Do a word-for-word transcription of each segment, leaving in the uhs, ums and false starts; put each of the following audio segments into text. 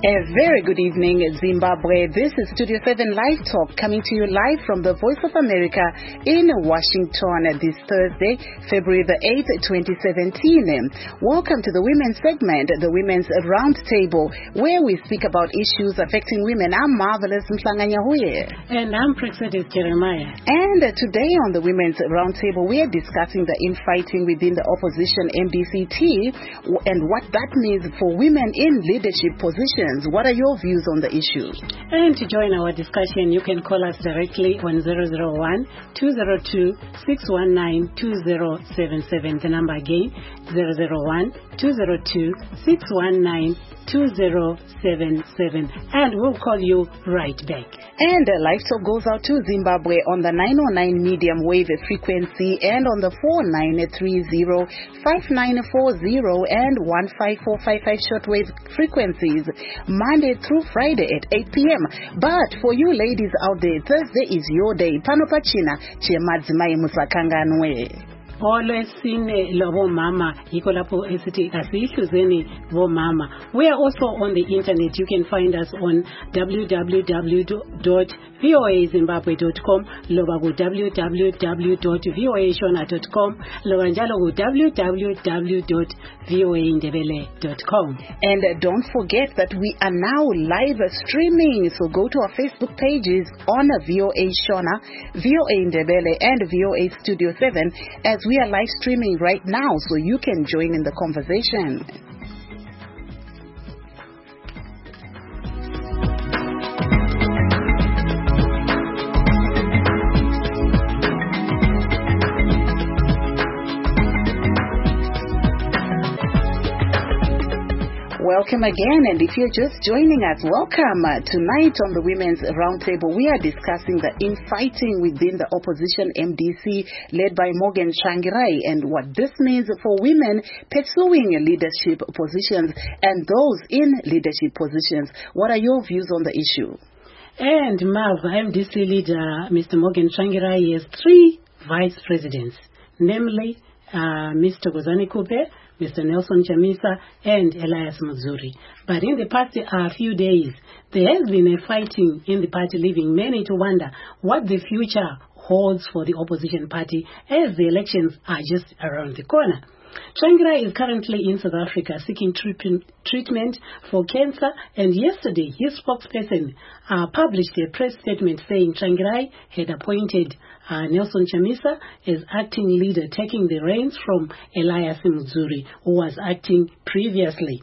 A very good evening, Zimbabwe. This is Studio seven Live Talk coming to you live from the Voice of America in Washington this Thursday, February the eighth, twenty seventeen. Welcome to the Women's segment, the Women's Roundtable, where we speak about issues affecting women. I'm Marvelous Mhlanganya Huye. And I'm Praxedis Jeremiah. And today on the Women's Roundtable, we are discussing the infighting within the opposition M D C T and what that means for women in leadership positions. What are your views on the issue? And to join our discussion, you can call us directly on zero zero one, two zero two, six one nine, two zero seven seven. The number again, zero zero one, two zero two, six one nine, two zero seven seven. And we'll call you right back. And uh, Live Talk goes out to Zimbabwe on the nine oh nine medium wave frequency and on the four nine three zero, five nine four zero and one five four five five shortwave frequencies, Monday through Friday at eight p.m. But for you ladies out there, Thursday is your day. Panopachina chemadzimai musakanganwe. Always seen Lobo Mama, Ikolapo City, Asihluzeni Vo Mama. We are also on the internet. You can find us on w w w dot voa zimbabwe dot com, loba w w w dot voa shona dot com, loba njalo w w w dot voa indebele dot com. And uh, don't forget that we are now live streaming. So go to our Facebook pages on V O A Shona, V O A Indebele, and V O A Studio seven as we are live streaming right now, so you can join in the conversation. Welcome again, and if you're just joining us, welcome. Uh, tonight on the Women's Roundtable, we are discussing the infighting within the opposition M D C led by Morgan Tsvangirai and what this means for women pursuing leadership positions and those in leadership positions. What are your views on the issue? And Marv, M D C leader Mister Morgan Tsvangirai has three vice presidents, namely uh, Mister Thokozani Kupe, Mister Nelson Chamisa, and Elias Muzuri. But in the past uh, few days, there has been a fighting in the party, leaving many to wonder what the future holds for the opposition party as the elections are just around the corner. Tsvangirai is currently in South Africa seeking treatment, treatment for cancer, and yesterday his spokesperson uh, published a press statement saying Tsvangirai had appointed uh, Nelson Chamisa as acting leader, taking the reins from Elias Muzuri, who was acting previously.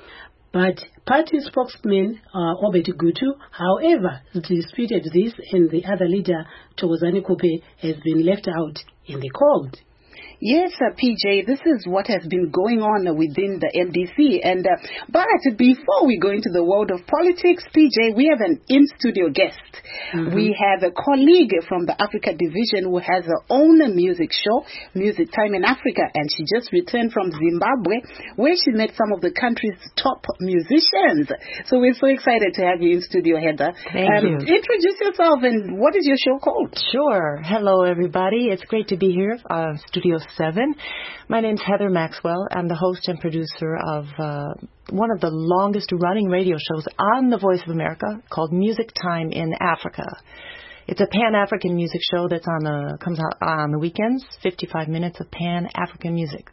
But party spokesman uh, Obed Gutu, however, disputed this, and the other leader, Thokozani Kupe, has been left out in the cold. Yes, uh, P J, this is what has been going on within the M D C. And uh, but before we go into the world of politics, P J, we have an in-studio guest. Mm-hmm. We have a colleague from the Africa division who has her own music show, Music Time in Africa, and she just returned from Zimbabwe, where she met some of the country's top musicians. So we're so excited to have you in studio, Heather. Thank um, you. Introduce yourself, and what is your show called? Sure. Hello, everybody. It's great to be here, uh, Studio seven. My name's Heather Maxwell. I'm the host and producer of uh, one of the longest running radio shows on the Voice of America called Music Time in Africa. It's a Pan-African music show that's on the comes out on the weekends, fifty-five minutes of Pan-African music.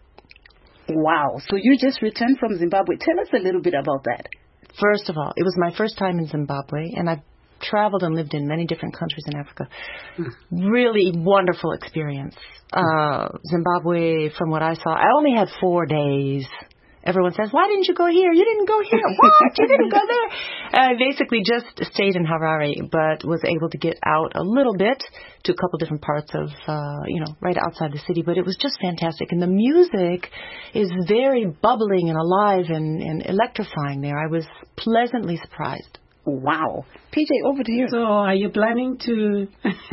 Wow. So you just returned from Zimbabwe. Tell us a little bit about that. First of all, it was my first time in Zimbabwe, and I've traveled and lived in many different countries in Africa. Really wonderful experience. Uh, Zimbabwe, from what I saw, I only had four days. Everyone says, why didn't you go here? You didn't go here. What? You didn't go there? I basically just stayed in Harare, but was able to get out a little bit to a couple different parts of, uh, you know, right outside the city. But it was just fantastic. And the music is very bubbling and alive and, and electrifying there. I was pleasantly surprised. Wow. P J, over to you. So are you planning to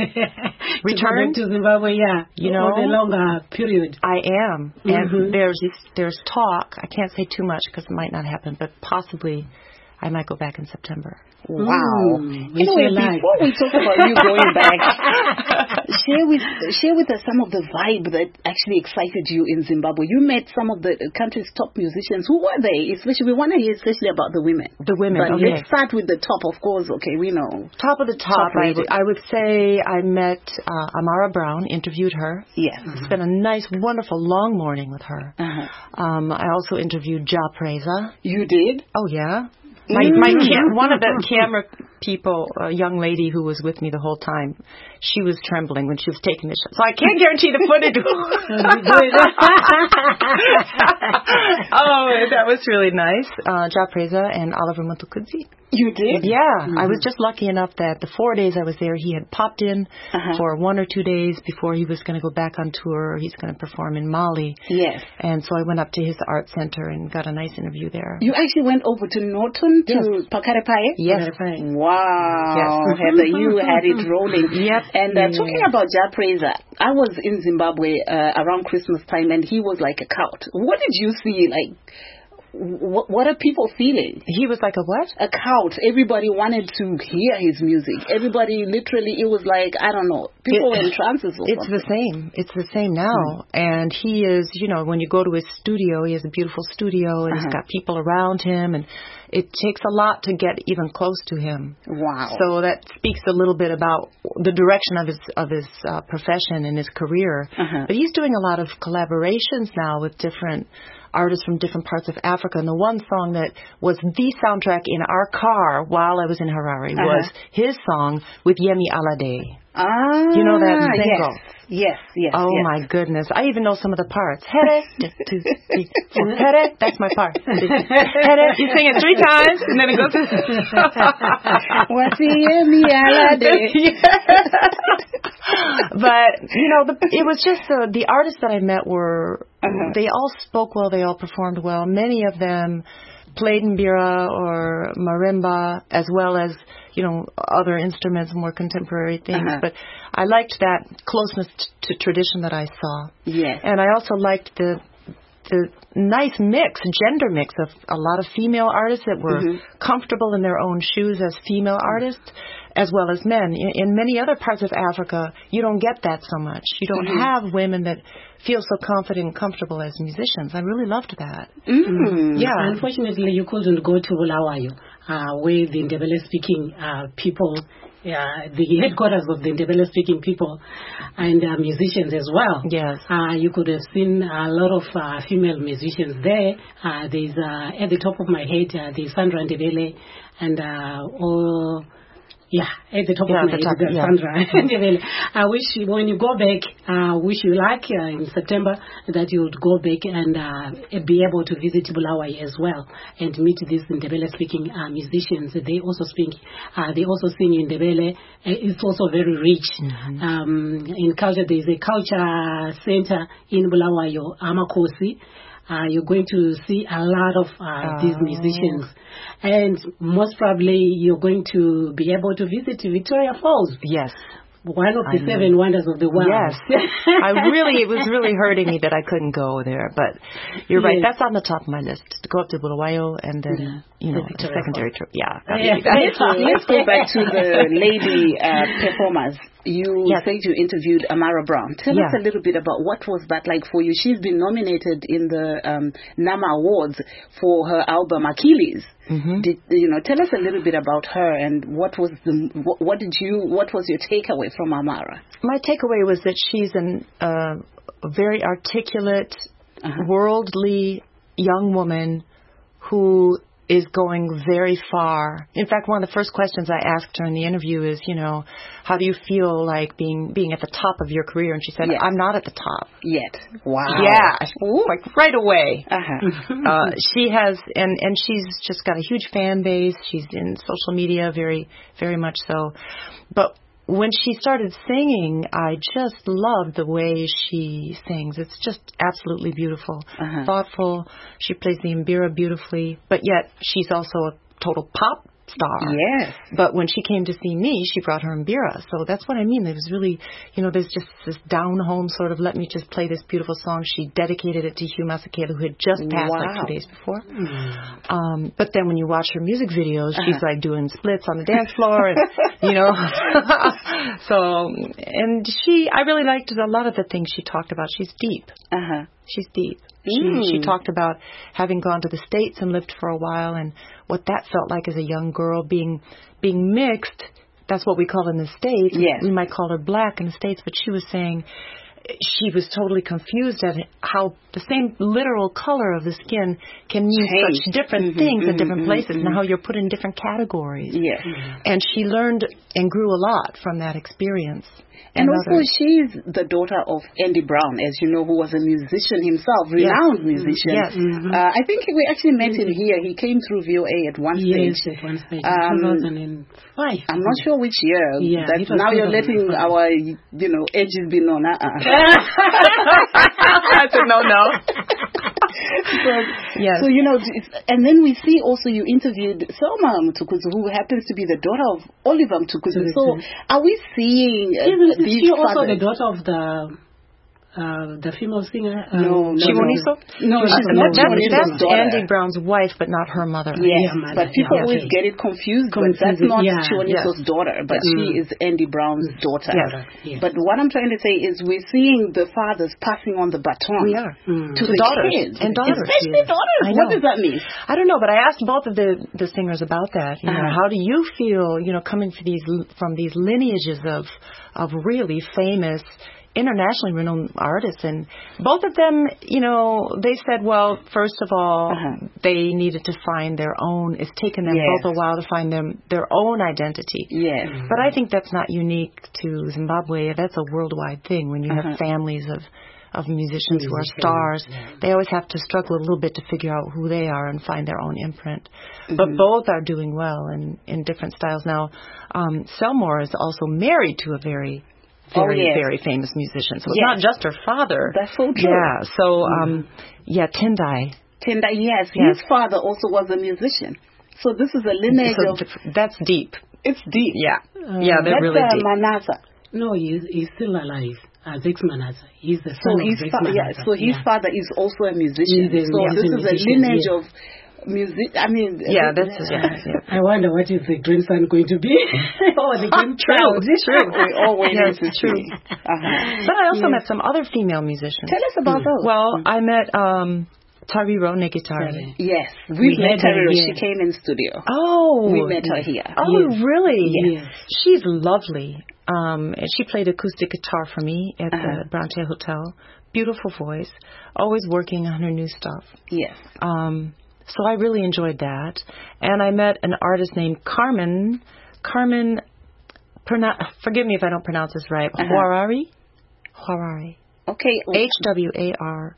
return to Zimbabwe? Yeah, you know, for a longer period. I am. Mm-hmm. And there's there's talk. I can't say too much because it might not happen, but possibly I might go back in September. Wow. Mm, anyway, before we talk about you going back, share with share with us some of the vibe that actually excited you in Zimbabwe. You met some of the country's top musicians. Who were they? Especially, we want to hear especially about the women. The women. But okay. let's start with the top, of course. Okay, we know. Top of the top, top I, would, I would say I met uh, Amara Brown, interviewed her. Yes. Mm-hmm. Spent a nice, wonderful, long morning with her. Uh-huh. Um, I also interviewed Ja Preza. You did? Oh, yeah. My, my cam- one of the camera people, a young lady who was with me the whole time, she was trembling when she was taking the shot. So I can't guarantee the footage. Oh, that was really nice. Uh, Ja Preza and Oliver Mutukudzi. You did? Yeah. Mm-hmm. I was just lucky enough that the four days I was there, he had popped in uh-huh. for one or two days before he was going to go back on tour. He's going to perform in Mali. Yes. And so I went up to his art center and got a nice interview there. You actually went over to Norton to yes. Pakarepaye? Yes. Wow. Yes. Heather, you had it rolling. Yep. And uh, yeah. talking about Ja Preza, I was in Zimbabwe uh, around Christmas time, and he was like a cult. What did you see? Like, what, what are people feeling? He was like a what? A cult. Everybody wanted to hear his music. Everybody, literally, it was like, I don't know, people it, were in trances or It's something. the same. It's the same now. Mm. And he is, you know, when you go to his studio, he has a beautiful studio, and uh-huh. he's got people around him, and it takes a lot to get even close to him. Wow. So that speaks a little bit about the direction of his of his uh, profession and his career. Uh-huh. But he's doing a lot of collaborations now with different artists from different parts of Africa. And the one song that was the soundtrack in our car while I was in Harare uh-huh. was his song with Yemi Alade. Ah, you know that single? Yes, yes, yes. Oh, yes. my goodness. I even know some of the parts. Here, here, that's my part. Here, you sing it three times, and then it goes... What's Yemi Alade? But, you know, the, it was just uh, the artists that I met were, uh-huh. they all spoke well, they all performed well. Many of them played mbira or marimba, as well as, you know, other instruments, more contemporary things. Uh-huh. But I liked that closeness t- to tradition that I saw. Yes. And I also liked the the nice mix, gender mix of a lot of female artists that were mm-hmm. comfortable in their own shoes as female artists, as well as men. In, in many other parts of Africa, you don't get that so much. You don't mm-hmm. have women that feel so confident and comfortable as musicians. I really loved that. Mm-hmm. Yeah. Unfortunately, you couldn't go to Bulawayo, uh, where the Ndebele-speaking uh, people, uh, the headquarters of the Ndebele-speaking people and uh, musicians as well. Yes. Uh, you could have seen a lot of uh, female musicians there. Uh, there's, uh, at the top of my head, uh, there's Sandra Ndebele and uh, all... Yeah, at the top yeah, of my top, head, yeah. Sandra. I wish when you go back, I uh, wish you luck uh, in September that you would go back and uh, be able to visit Bulawayo as well and meet these Ndebele-speaking uh, musicians. They also speak, uh, they also sing in Ndebele. It's also very rich. Mm-hmm. Um, in culture, there is a culture center in Bulawayo, Amakosi. Uh, you're going to see a lot of uh, oh. these musicians. And most probably you're going to be able to visit Victoria Falls. Yes. One of the seven wonders of the world. Yes. I really, it was really hurting me that I couldn't go there. But you're right. Yes. That's on the top of my list. To go up to Bulawayo and then, yeah. you know, the secondary trip. Yeah. yeah. Let's, let's go back to the lady uh, performers. You yes. said you interviewed Amara Brown. Tell yeah. us a little bit about what was that like for you. She's been nominated in the um, NAMA Awards for her album Achilles. Mm-hmm. Did, you know, tell us a little bit about her and what was the what, what did you what was your takeaway from Amara? My takeaway was that she's an, uh, a very articulate, uh-huh. worldly young woman who is going very far. In fact, one of the first questions I asked her in the interview is, you know, how do you feel like being being at the top of your career? And she said, yes. I'm not at the top. Yet. Wow. Yeah. Ooh. Like right away. Uh-huh. uh, she has, and, and she's just got a huge fan base. She's in social media very, very much so. But when she started singing, I just loved the way she sings. It's just absolutely beautiful, uh-huh. thoughtful. She plays the mbira beautifully, but yet she's also a total pop star. Yes. But when she came to see me, she brought her Mbira. So that's what I mean. It was really, you know, there's just this down-home sort of, let me just play this beautiful song. She dedicated it to Hugh Masekela, who had just passed Wow. like two days before. Mm. Um, but then when you watch her music videos, she's uh-huh. like doing splits on the dance floor, and, you know. So, and she, I really liked a lot of the things she talked about. She's deep. Uh-huh. She's deep. Mm. She, she talked about having gone to the States and lived for a while, and what that felt like as a young girl, being being mixed. That's what we call it in the States. Yes. We might call her black in the States, but she was saying she was totally confused at how the same literal color of the skin can mean Change. such different mm-hmm, things mm-hmm, in different mm-hmm, places, mm-hmm. and how you're put in different categories. Yes. Mm-hmm. And she learned and grew a lot from that experience. And, and also, others. she's the daughter of Andy Brown, as you know, who was a musician himself, renowned yes. musician. Yes. Mm-hmm. Uh, I think we actually met him here. He came through V O A at one yes, stage. Yes, at one stage. Um, two thousand five. I'm not sure which year. Yeah, That's now you're letting our, you know, ages be known. Uh-uh. I said no, no. so, yes. so, you know, and then we see also you interviewed Selma Mtukuzu, who happens to be the daughter of Oliver Mtukuzu. So are we seeing uh, Is these she also fathers? the daughter of the uh, the female singer? No, um, no, Chimoniso? No, she's uh, not that, Chimoniso's That's daughter. Andy Brown's wife, but not her mother. Yes, yeah, but people yeah, always okay. get it confused, Confused, but that's not yeah. Chimoniso's yes. daughter, but yes. she is Andy Brown's daughter. Yes. Yes. But what I'm trying to say is we're seeing the fathers passing on the baton We are. to Mm. the, the daughters. kids. And daughters. Especially yes. daughters. I What know. does that mean? I don't know, but I asked both of the, the singers about that. You know, Uh-huh. how do you feel, you know, coming from these, from these lineages of, of really famous, internationally renowned artists? And both of them, you know, they said, well, first of all, uh-huh. they needed to find their own. It's taken them yes. both a while to find them their own identity. Yes. But I think that's not unique to Zimbabwe. That's a worldwide thing. When you uh-huh. have families of of musicians who are Musicians, stars, yeah. they always have to struggle a little bit to figure out who they are and find their own imprint. Mm-hmm. But both are doing well in, in different styles. Now, um, Selmore is also married to a very, very, oh, yes. very famous musician. So it's yes. not just her father. That's so true. Yeah. So, um, yeah, Tendai. Tendai, yes. yes. His father also was a musician. So this is a lineage So of... th- that's deep. It's deep. Yeah. Uh, yeah, they're That's really uh, deep. Manasa. No, he's, he's still alive. Uh, Zex Manasa. He's the So son his, of Zex fa- Manasa. yeah, so his yeah. father is also a musician. He's a- so yeah, this he's a is a musician, lineage yeah. of music. I mean... Yeah, uh, that's... Yeah, yeah. I wonder what is the grandson going to be? Or the grandchild. True. We all wait Yes, to true. see. Uh-huh. But I also Yes. met some other female musicians. Tell us about those. Well, I met um, Tariro Negitari. Sorry. Yes, we, We met met her her. here. She came in studio. Oh. We met her here. Oh, Yes. really? Yes. She's lovely. Um, and she played acoustic guitar for me at Uh-huh. the Bronte Hotel. Beautiful voice. Always working on her new stuff. Yes. Um, so I really enjoyed that. And I met an artist named Carmen. Carmen, pronou- forgive me if I don't pronounce this right. Uh-huh. Huarari? Huarari. Okay. H W A R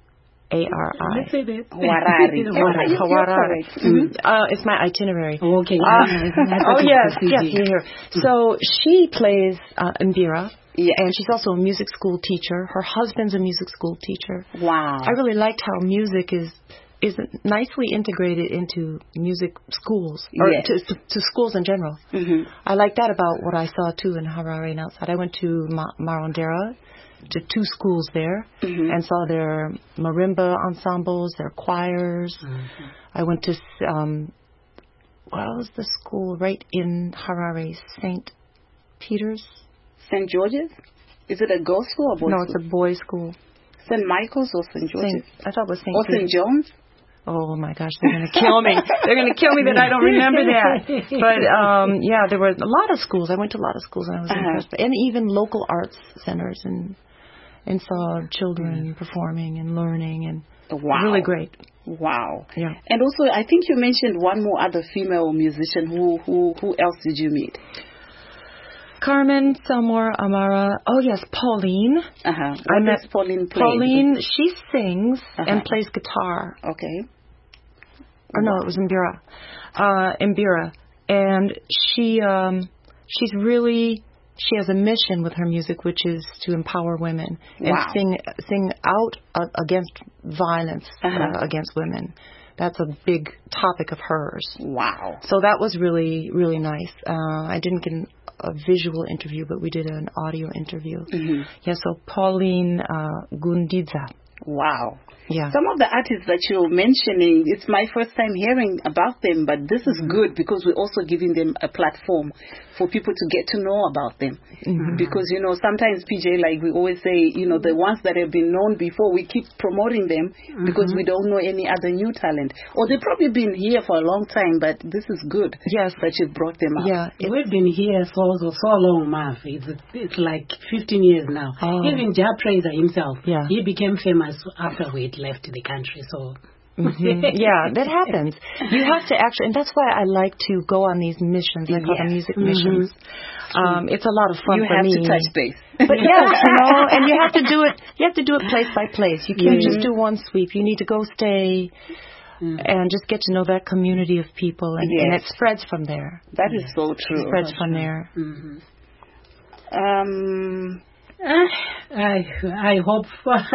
A R I. Let's say that. Huarari. Huarari. You're Huarari. correct. Mhm. Uh, it's my itinerary. Okay. Uh, yeah. oh, yes, yes, you hear. So she plays uh, Mbira, Yes. and she's also a music school teacher. Her husband's a music school teacher. Wow. I really liked how music is is nicely integrated into music schools, or Yes. to, to, to schools in general. Mm-hmm. I like that about what I saw, too, in Harare and outside. I went to Ma- Marondera, to two schools there, Mhm. and saw their marimba ensembles, their choirs. Mm-hmm. I went to, um, what was the school right in Harare? Saint Peter's? Saint George's? Is it a girls' school or boys' No, school? it's a boys' school. Saint Michael's or Saint George's? Saint, I thought it was Saint Or Saint Peter's. John's? Oh my gosh, they're gonna kill me. They're gonna kill me that I don't remember that. But um yeah, there were a lot of schools. I went to a lot of schools and I was Uh-huh. impressed. And even local arts centers, and and saw children performing and learning, and Wow. really great. Wow. Yeah. And also, I think you mentioned one more other female musician. Who who who else did you meet? Carmen, Selmore, Amara. Oh yes, Pauline. Uh-huh. I What met does Pauline play? Pauline, she sings Uh-huh. and plays guitar. Okay. Or no, it was Mbira. Uh, Mbira. And she, um, she's really, she has a mission with her music, which is to empower women and Wow. sing, sing out uh, against violence Uh-huh. uh, against women. That's a big topic of hers. Wow. So that was really, really nice. Uh, I didn't get a visual interview, but we did an audio interview. Mm-hmm. Yeah, so Pauline uh, Gundidza. Wow. Yeah. Some of the artists that you're mentioning, it's my first time hearing about them, but this is good because we're also giving them a platform for people to get to know about them. Mm-hmm. Because, you know, sometimes, P J, like we always say, you know, the ones that have been known before, we keep promoting them mm-hmm. because we don't know any other new talent. Or they've probably been here for a long time, but this is good. Yes. That you've brought them up. Yeah. We've been here for so, so long, Marv. It's, it's like fifteen years now. Oh. Even Ja Prayzah himself, yeah. he became famous after we left the country, so mm-hmm. yeah, that happens. You have to actually, and that's why I like to go on these missions. I call yes. them music mm-hmm. missions. Um, it's a lot of fun you for me. me. You have to touch base, but yes, you know, and you have to do it. You have to do it place by place. You can't mm-hmm. just do one sweep. You need to go stay. Mm. And just get to know that community of people, and, yes. and it spreads from there. That is so true. It spreads so from true. there. Mm-hmm. Um. Uh, I I hope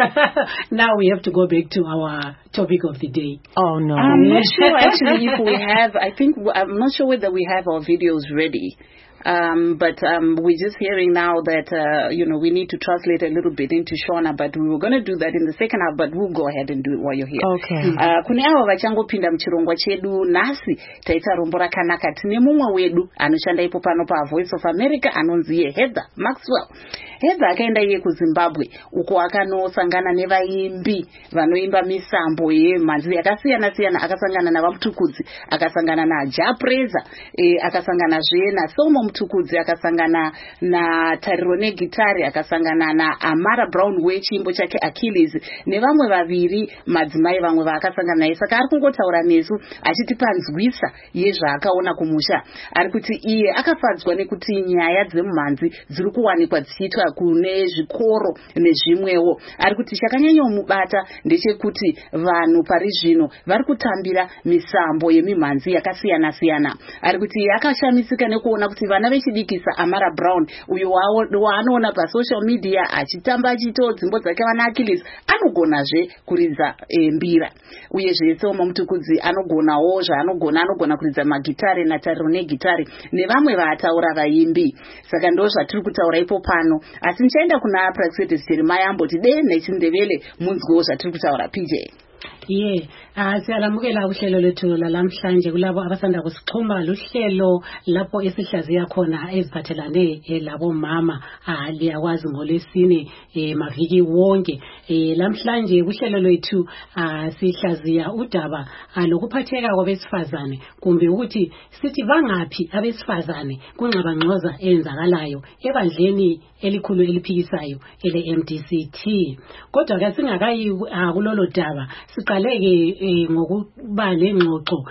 now we have to go back to our topic of the day. Oh no, I'm not sure actually if we have. I think I'm not sure whether we have our videos ready. Um, but um, we're just hearing now that, uh, you know, we need to translate a little bit into Shona, but we were going to do that in the second half, but we'll go ahead and do it while you're here. Okay. Uh, kune avo vachangopinda muchirongwa chedu nhasi taita rombo rakanaka tine mumwe wedu anoshanda ipo pano pa Voice of America anonzi iye Heather Maxwell. Heather akaenda iye kuZimbabwe uko akanosangana nevaimbi vanoimba misambo yemhanzi yakasiyana siyana, akasangana navamutukudzi, akasangana naJa Prayzah, eh, akasangana zve naSomo Mutukudzi, akasangana na Tariro negitari, akasangana na Amara Brown wechimbo chake Achilles, nevamwe vaviri madzimai vamwe vaakasangana naye. Saka ari kungotaura nesu achitipanzwisa yezvaakaona kumusha. Ari kuti iye akafadzwa nekuti nyaya dzemumhanzi dziri kuwanikwa dzichiitwa kune zvikoro nezvimwewo. Ari kuti chakanyanyomubata ndechekuti vanhu pari zvino vari kutambira misambo yemimhanzi yakasiyana siyana. Ari kuti akashamisika nekuona kuti vana vechidikisa Amara Brown uyo waanoona pa social media achitamba achito dzimbo dzake vana Achilles anogonazve kuridza e, mbira. Uyezve Somo Mutukudzi anogonawo zvaanogona, anogona kuridza magitari natariro negitari nevamwe vaataura vaimbi. Saka ndo zvatiri kutaura ipo pano. Asi ndichaenda kuna Praxedis Jeremiah amboti de nechindevele munzwewo zvatiri kutaura P J. Yeah, uh, siyalamukela uhlelo lethu lalamhlanje kulabo abasanda kusixhuma luhlelo lapho esihlaziya khona eziphathelane eh, labo mama ah liyakwazi ngolesine eh, maviki wonke eh, lamhlanje kuhlelo lethu ah sihlaziya udaba ah, lokuphatheka kwabesifazane kumbe ukuthi sithi bangaphi abesifazane kunxabangxoza enzakalayo ebandleni elikhulu eliphikisayo ele M D C T. Kodwa ke singakayi uh, kulolo daba siqaleke eh, ngokuba lengxoxo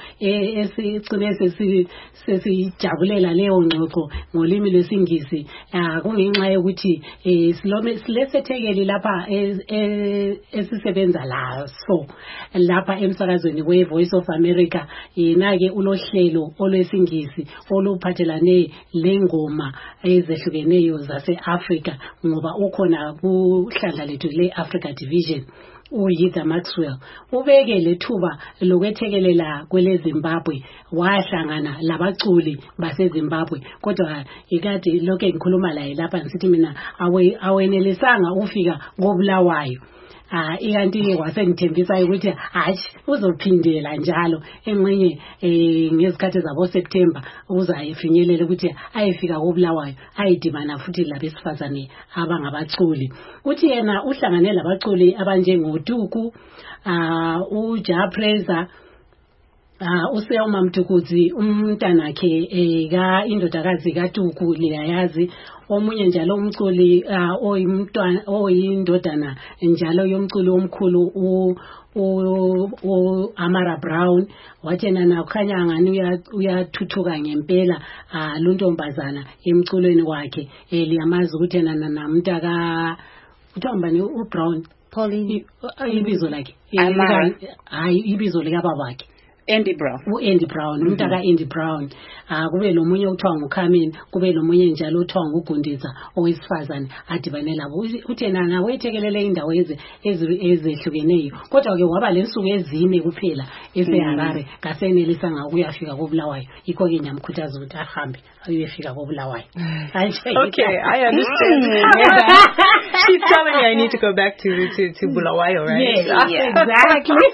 esicine sesi sesijabulela leyo ngxoxo ngolimi lwesingisi ah kungenxa yokuthi eh, silome silesethekeli lapha esisebenza laso lapha emsakazweni we Voice of America yena ke ulohlelo olwesingisi oluphathelane lengoma ezehlukeneyo zase Africa ngoba ukhona kuhlandla lethu le Africa Division uHeather Maxwell ubeke lethuba lokwethekelela kwele Zimbabwe wahlangana labaculi base Zimbabwe kodwa ikade lokho engikhuluma la lapha ngisithi mina awe awenelisanga ufika ngobulawayo. Ah ikanti wasengithembisa ukuthi hayi uzophindela njalo enqenye eh ngezikhathi zabo September uzayifinyelela ukuthi ayefika koBulawayo ayidibana futhi labesifazane abangabaculi. Uthi yena uhlangane labaculi abanjengoDuku ah uJa Prayzah ah uSeoma Mutukudzi umntanakhe eka indodakazi kaDuku liyayazi omunye njalo umculi uh, oyimntwana oyindodana njalo yomculi omkhulu u u Amara Brown wathena na kukhanya ngani uyathuthuka ngempela uh, luntombazana emculweni wakhe eliyamazi ukuthi na namntaka uthambani uBrown Pauline ibizo lakhe Amara hayi ibizo lika babakhe Andy Brown. U-Andy Brown, Mhm. umntaka Andy Brown. Ah kube lo munye uthiwa nguKhamin, kube lo munye njalo uthiwa nguGundiza owesifazane adibane labo. Uthi yena nawe ethekelele indawo eze ezehlukeneyo. Kodwa ke waba lensuku ezine kuphela eseHarare kasenelisa ngakuyafika koBulawayo. Yikho ke nyamkhuthaza ukuthi ahambe ayefika koBulawayo. Okay, I understand. She's telling me I need to go back to to, to Bulawayo, right? Yes, Yeah. exactly.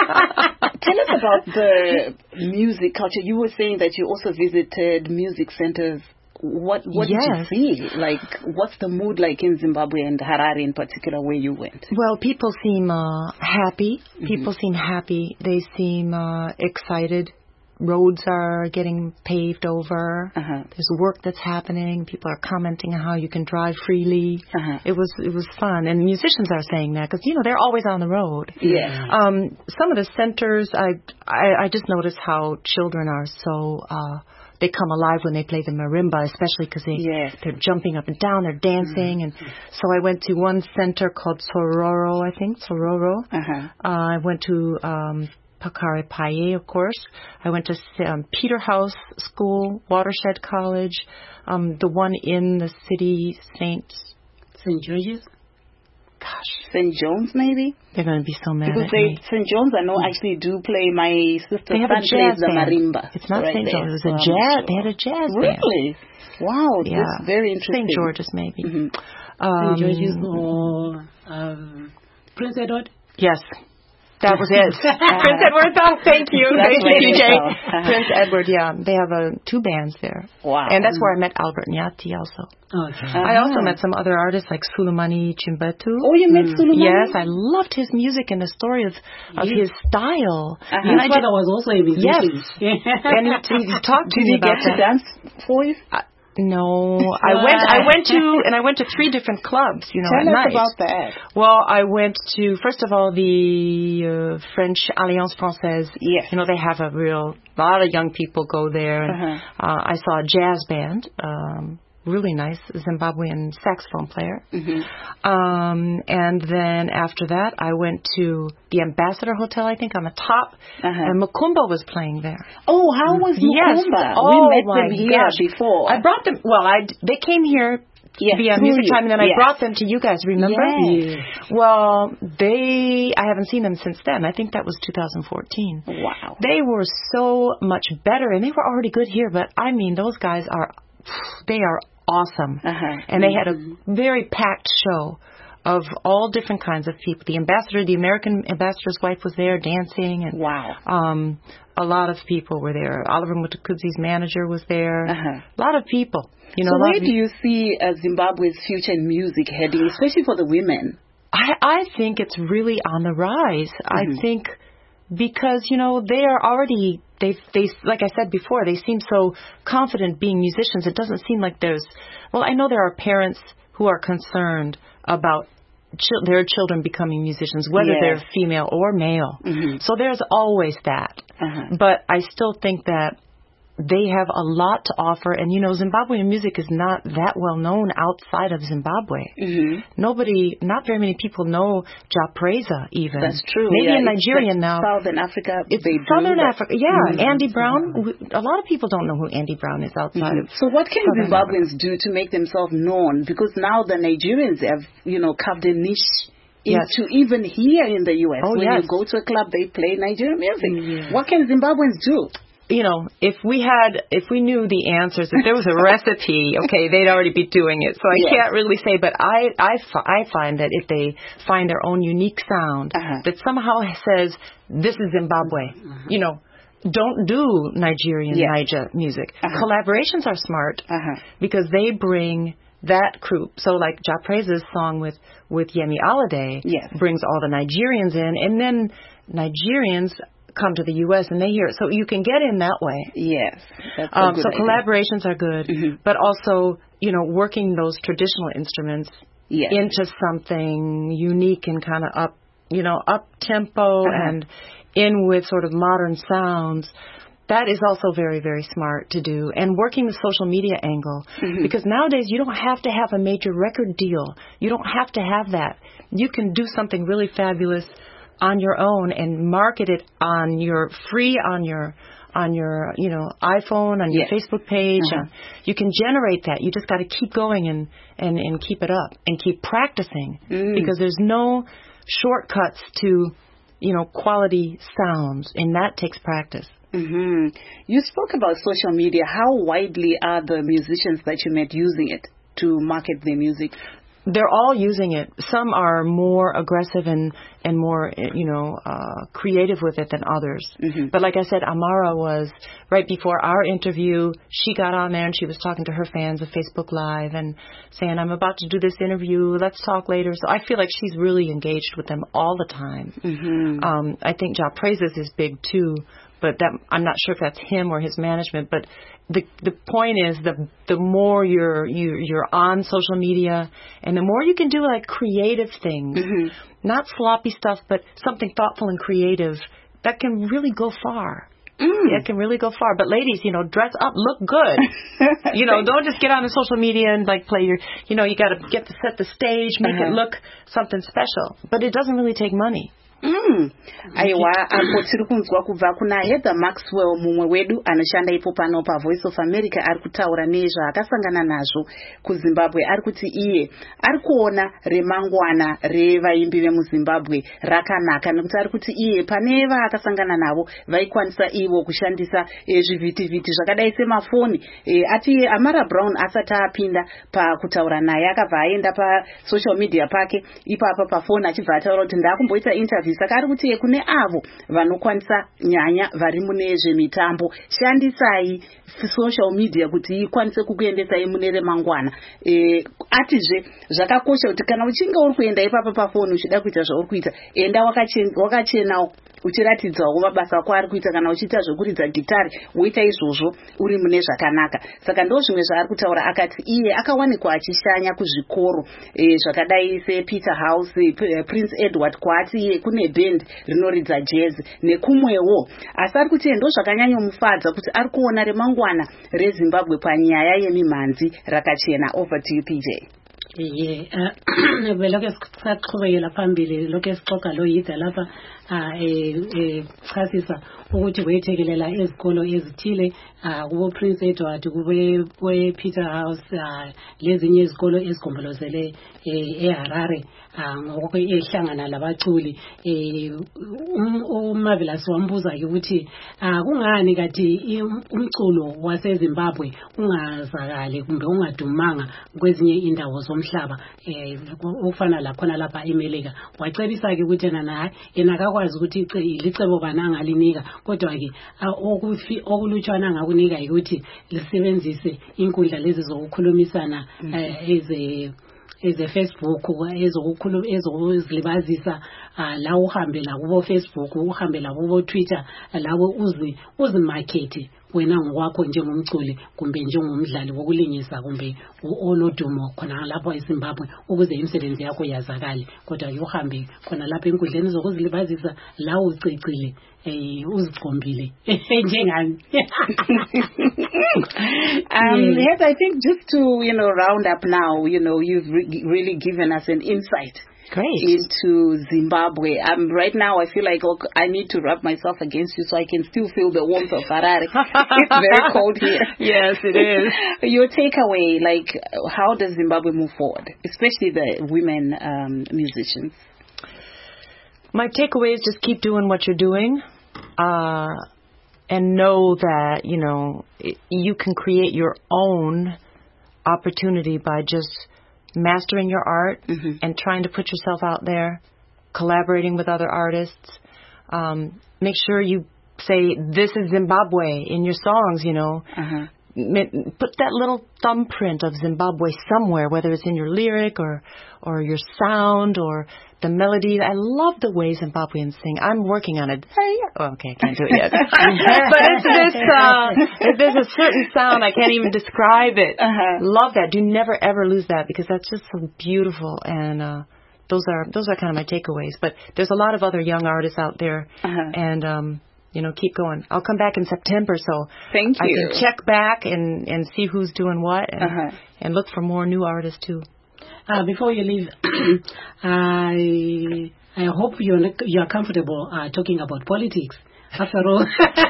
Tell us about the music culture. You were saying that you also visited music centers. What what Yes. did you see? Like, what's the mood like in Zimbabwe and Harare in particular, where you went? Well, people seem uh, happy. People seem happy. They seem uh, excited. Roads are getting paved over. Uh-huh. There's work that's happening. People are commenting on how you can drive freely. Uh-huh. It was it was fun, and musicians are saying that because you know they're always on the road. Yeah. Um, some of the centers, I, I I just noticed how children are so. Uh, They come alive when they play the marimba, especially because they, Yes. they're jumping up and down, they're dancing. And so I went to one center called Sororo, I think, Sororo. Uh-huh. Uh, I went to um, Pakare Paye, of course. I went to um, Peterhouse School, Watershed College, um, the one in the city, Saint Saint George's? Gosh, Saint John's, maybe? they're going to be so mad Because at they, me. Saint John's, I know, actually do play. My sister's They have son a plays jazz the band. marimba. It's not right Saint there. John's. It was a So I'm jazz. sure. They had a jazz band. Really? Wow, Yeah. that's very interesting. Saint George's, maybe. Mhm. Um, Saint George's or um, Prince Edward? Yes. That was it. Prince Edward, oh, thank you. That's Thank you, where P they J. fell. Uh-huh. Prince Edward, yeah. They have uh, two bands there. Wow. And that's where I met Albert Nyati also. Okay. Uh-huh. I also met some other artists like Sulemani Chimbatu. Oh, you met Sulemani? Yes, I loved his music and the story of, of Yes. his style. Uh-huh. You know, I His father was also a musician. Yes. and he, he talked to Did me you about get to that. dance for you? Uh, no, I went. I went to, and I went to three different clubs. You know, Tell at us night. about that. Well, I went to, first of all, the uh, French Alliance Française. Yes. You know, they have a real, a lot of young people go there. And, Uh-huh. uh, I saw a jazz band, um, really nice, Zimbabwean saxophone player. Mm-hmm. Um, and then after that, I went to the Ambassador Hotel, I think, on the top. Uh-huh. And Makumba was playing there. Oh, how was Yes. Mukumba? Oh, we met my them here gosh. before. I brought them, well, I, they came here Yes, via through Music you. Time, and then I Yes. brought them to you guys, remember? Yes. Well, they, I haven't seen them since then. I think that was two thousand fourteen. Wow. They were so much better, and they were already good here, but I mean, those guys are, they are awesome. Uh-huh. And they had a very packed show of all different kinds of people. The ambassador, the American ambassador's wife was there dancing, and Wow. um, a lot of people were there. Oliver Mutakudzi's manager was there. Uh-huh. A lot of people. You know, So a lot where of do you see uh, Zimbabwe's future in music heading, especially for the women? I, I think it's really on the rise. I think because, you know, they are already, they, they, like I said before, they seem so confident being musicians. It doesn't seem like there's, well, I know there are parents who are concerned about chil- their children becoming musicians, whether Yes. they're female or male. Mhm. So there's always that. Uh-huh. But I still think that they have a lot to offer. And, you know, Zimbabwean music is not that well known outside of Zimbabwe. Mm-hmm. Nobody, not very many people know Japreza even. That's true. Maybe yeah, in it's Nigeria like now. Southern Africa, It's they do, Southern but- Africa. Yeah, Mhm. Andy Brown. we- A lot of people don't know who Andy Brown is outside of. So what can Southern Zimbabweans do to make themselves known? Because now the Nigerians have, you know, carved a niche Yes. into even here in the U S. Oh, when yes. you go to a club, they play Nigerian music. Yeah. What can Zimbabweans do? You know, if we had, if we knew the answers, if there was a recipe, okay, they'd already be doing it. So I Yes. can't really say, but I, I, fi- I find that if they find their own unique sound Uh-huh. that somehow says, this is Zimbabwe, you know, don't do Nigerian Yes. Niger music. Uh-huh. Collaborations are smart Uh-huh. because they bring that group. So like Japreza's song with, with Yemi Alade Yes. brings all the Nigerians in, and then Nigerians come to the U S and they hear it. So you can get in that way. Yes. That's a Um, good so idea. collaborations are good, Mhm. but also, you know, working those traditional instruments Yes. into something unique and kind of up, you know, up tempo Uh-huh. and in with sort of modern sounds. That is also very, very smart to do. And working the social media angle. Mhm. Because nowadays you don't have to have a major record deal. You don't have to have that. You can do something really fabulous on your own and market it on your free on your on your you know iPhone, on your yes. Facebook page. Uh-huh. And you can generate that. You just got to keep going and, and, and keep it up and keep practicing mm. because there's no shortcuts to you know quality sounds, and that takes practice. Mm-hmm. You spoke about social media. How widely are the musicians that you met using it to market their music? They're all using it. Some are more aggressive and, and more, you know, uh, creative with it than others. Mm-hmm. But like I said, Amara was, right before our interview, she got on there and she was talking to her fans of Facebook Live and saying, I'm about to do this interview. Let's talk later. So I feel like she's really engaged with them all the time. Mm-hmm. Um, I think Ja Praises is big too. But that, I'm not sure if that's him or his management. But the the point is, the the more you're you, you're on social media, and the more you can do like creative things, mm-hmm. not sloppy stuff, but something thoughtful and creative that can really go far. Mm. It can really go far. But ladies, you know, dress up, look good. You know, don't just get on the social media and like play your. You know, you got to get to set the stage, make uh-huh. it look something special. But it doesn't really take money. Mm. Aiwa apo tiri kunzwa kubva kuna Heather Maxwell mumwe wedu anoshanda ipo pano pa Voice of America ari kutaura nezva akasangana nazvo kuZimbabwe. Ari kuti iye ari kuona remangwana revaimbi vemuZimbabwe rakanaka nekuti ari kuti iye pane vaakasangana navo vaikwanisa ivo kushandisa e, zvivhitivhiti zvakadai semafoni e, ati Amara Brown asati apinda pakutaura naye akabva aenda pa social media pake ipapa pafoni achibva ataura kuti ndakumboita interview saka ari kuti kune avo vanokwanisa nyanya vari mune zvemitambo shandisai social media kuti ikwanise kukuendesai mune remangwana. E, atizve zvakakosha kuti kana uchinge uri kuenda ipapa pafoni uchida kuita zvauri kuita enda wakachena uchiratidzawo mabasa ako ari kuita kana uchiita zvekuridza gitari woita izvozvo uri mune zvakanaka. Saka ndo zvimwe zvaari kutaura akati iye akawanikwa achishanya kuzvikoro e, zvakadai sePeter House, Prince Edward kwati iye kune band rinoridza jazz nekumwewo asi ari kuti ndo zvakanyanyomufadza kuti ari kuona remangwana reZimbabwe panyaya yemimhanzi rakachena. Over to you P J. Ye eh belokho siqhubekela phambili lokho esixoxa lo yida lapha eh chasisa ukuthi wethekelela ezikolo ezithile kubo Prince Edward kube Peter House lezinye izikolo ezigombolozele eHarare ngokho ehlangana labaculi uMarvelous wambuza ukuthi kungani kathi umculo waseZimbabwe ungazakali kumbe ungadumanga kwezinye indawo zomhlaba ufana lakhona lapha eMelika. Wacebisa ke ukuthi nana yena akakwazi ukuthi licebo bananga linika kodwa ke okulutshwana ngakunika ukuthi lisebenzise inkundla lezi zokukhulumisana eze eze Facebook ezokukhuluma ezokuzilibazisa la uhambe la kubo Facebook uhambe la kubo Twitter lawo uzi uzimarket wena ngokwakho njengomculi kumbe njengomdlali wokulingisa kumbe olodumo khona lapho eZimbabwe ukuze imisebenzi yakho yazakale kodwa uhambe khona lapha enkundleni zokuzilibazisa la ucicile eh uzicombile njengani. um yes, I think just to you know round up now, you know you've re- really given us an insight Great. into Zimbabwe. Um, right now I feel like okay, I need to rub myself against you so I can still feel the warmth of Harare. It's very cold here. Yes, it is. Your takeaway, like how does Zimbabwe move forward, especially the women um, musicians? My takeaway is just keep doing what you're doing, uh, and know that, you know, it, you can create your own opportunity by just mastering your art mm-hmm. and trying to put yourself out there, collaborating with other artists. Um, make sure you say, this is Zimbabwe in your songs, you know. Uh-huh. Put that little thumbprint of Zimbabwe somewhere, whether it's in your lyric or or your sound or the melody. I love the way Zimbabweans sing. I'm working on it. Oh, okay, I can't do it yet. But it's this, uh, there's a certain sound, I can't even describe it. Uh-huh. Love that. Do never, ever lose that because that's just so beautiful. And uh, those are those are kind of my takeaways. But there's a lot of other young artists out there. Uh-huh. And, um, you know, keep going. I'll come back in September, so Thank you. I can check back and, and see who's doing what and, uh-huh. and look for more new artists, too. Uh, before you leave, I I hope you're you're comfortable uh, talking about politics. After all,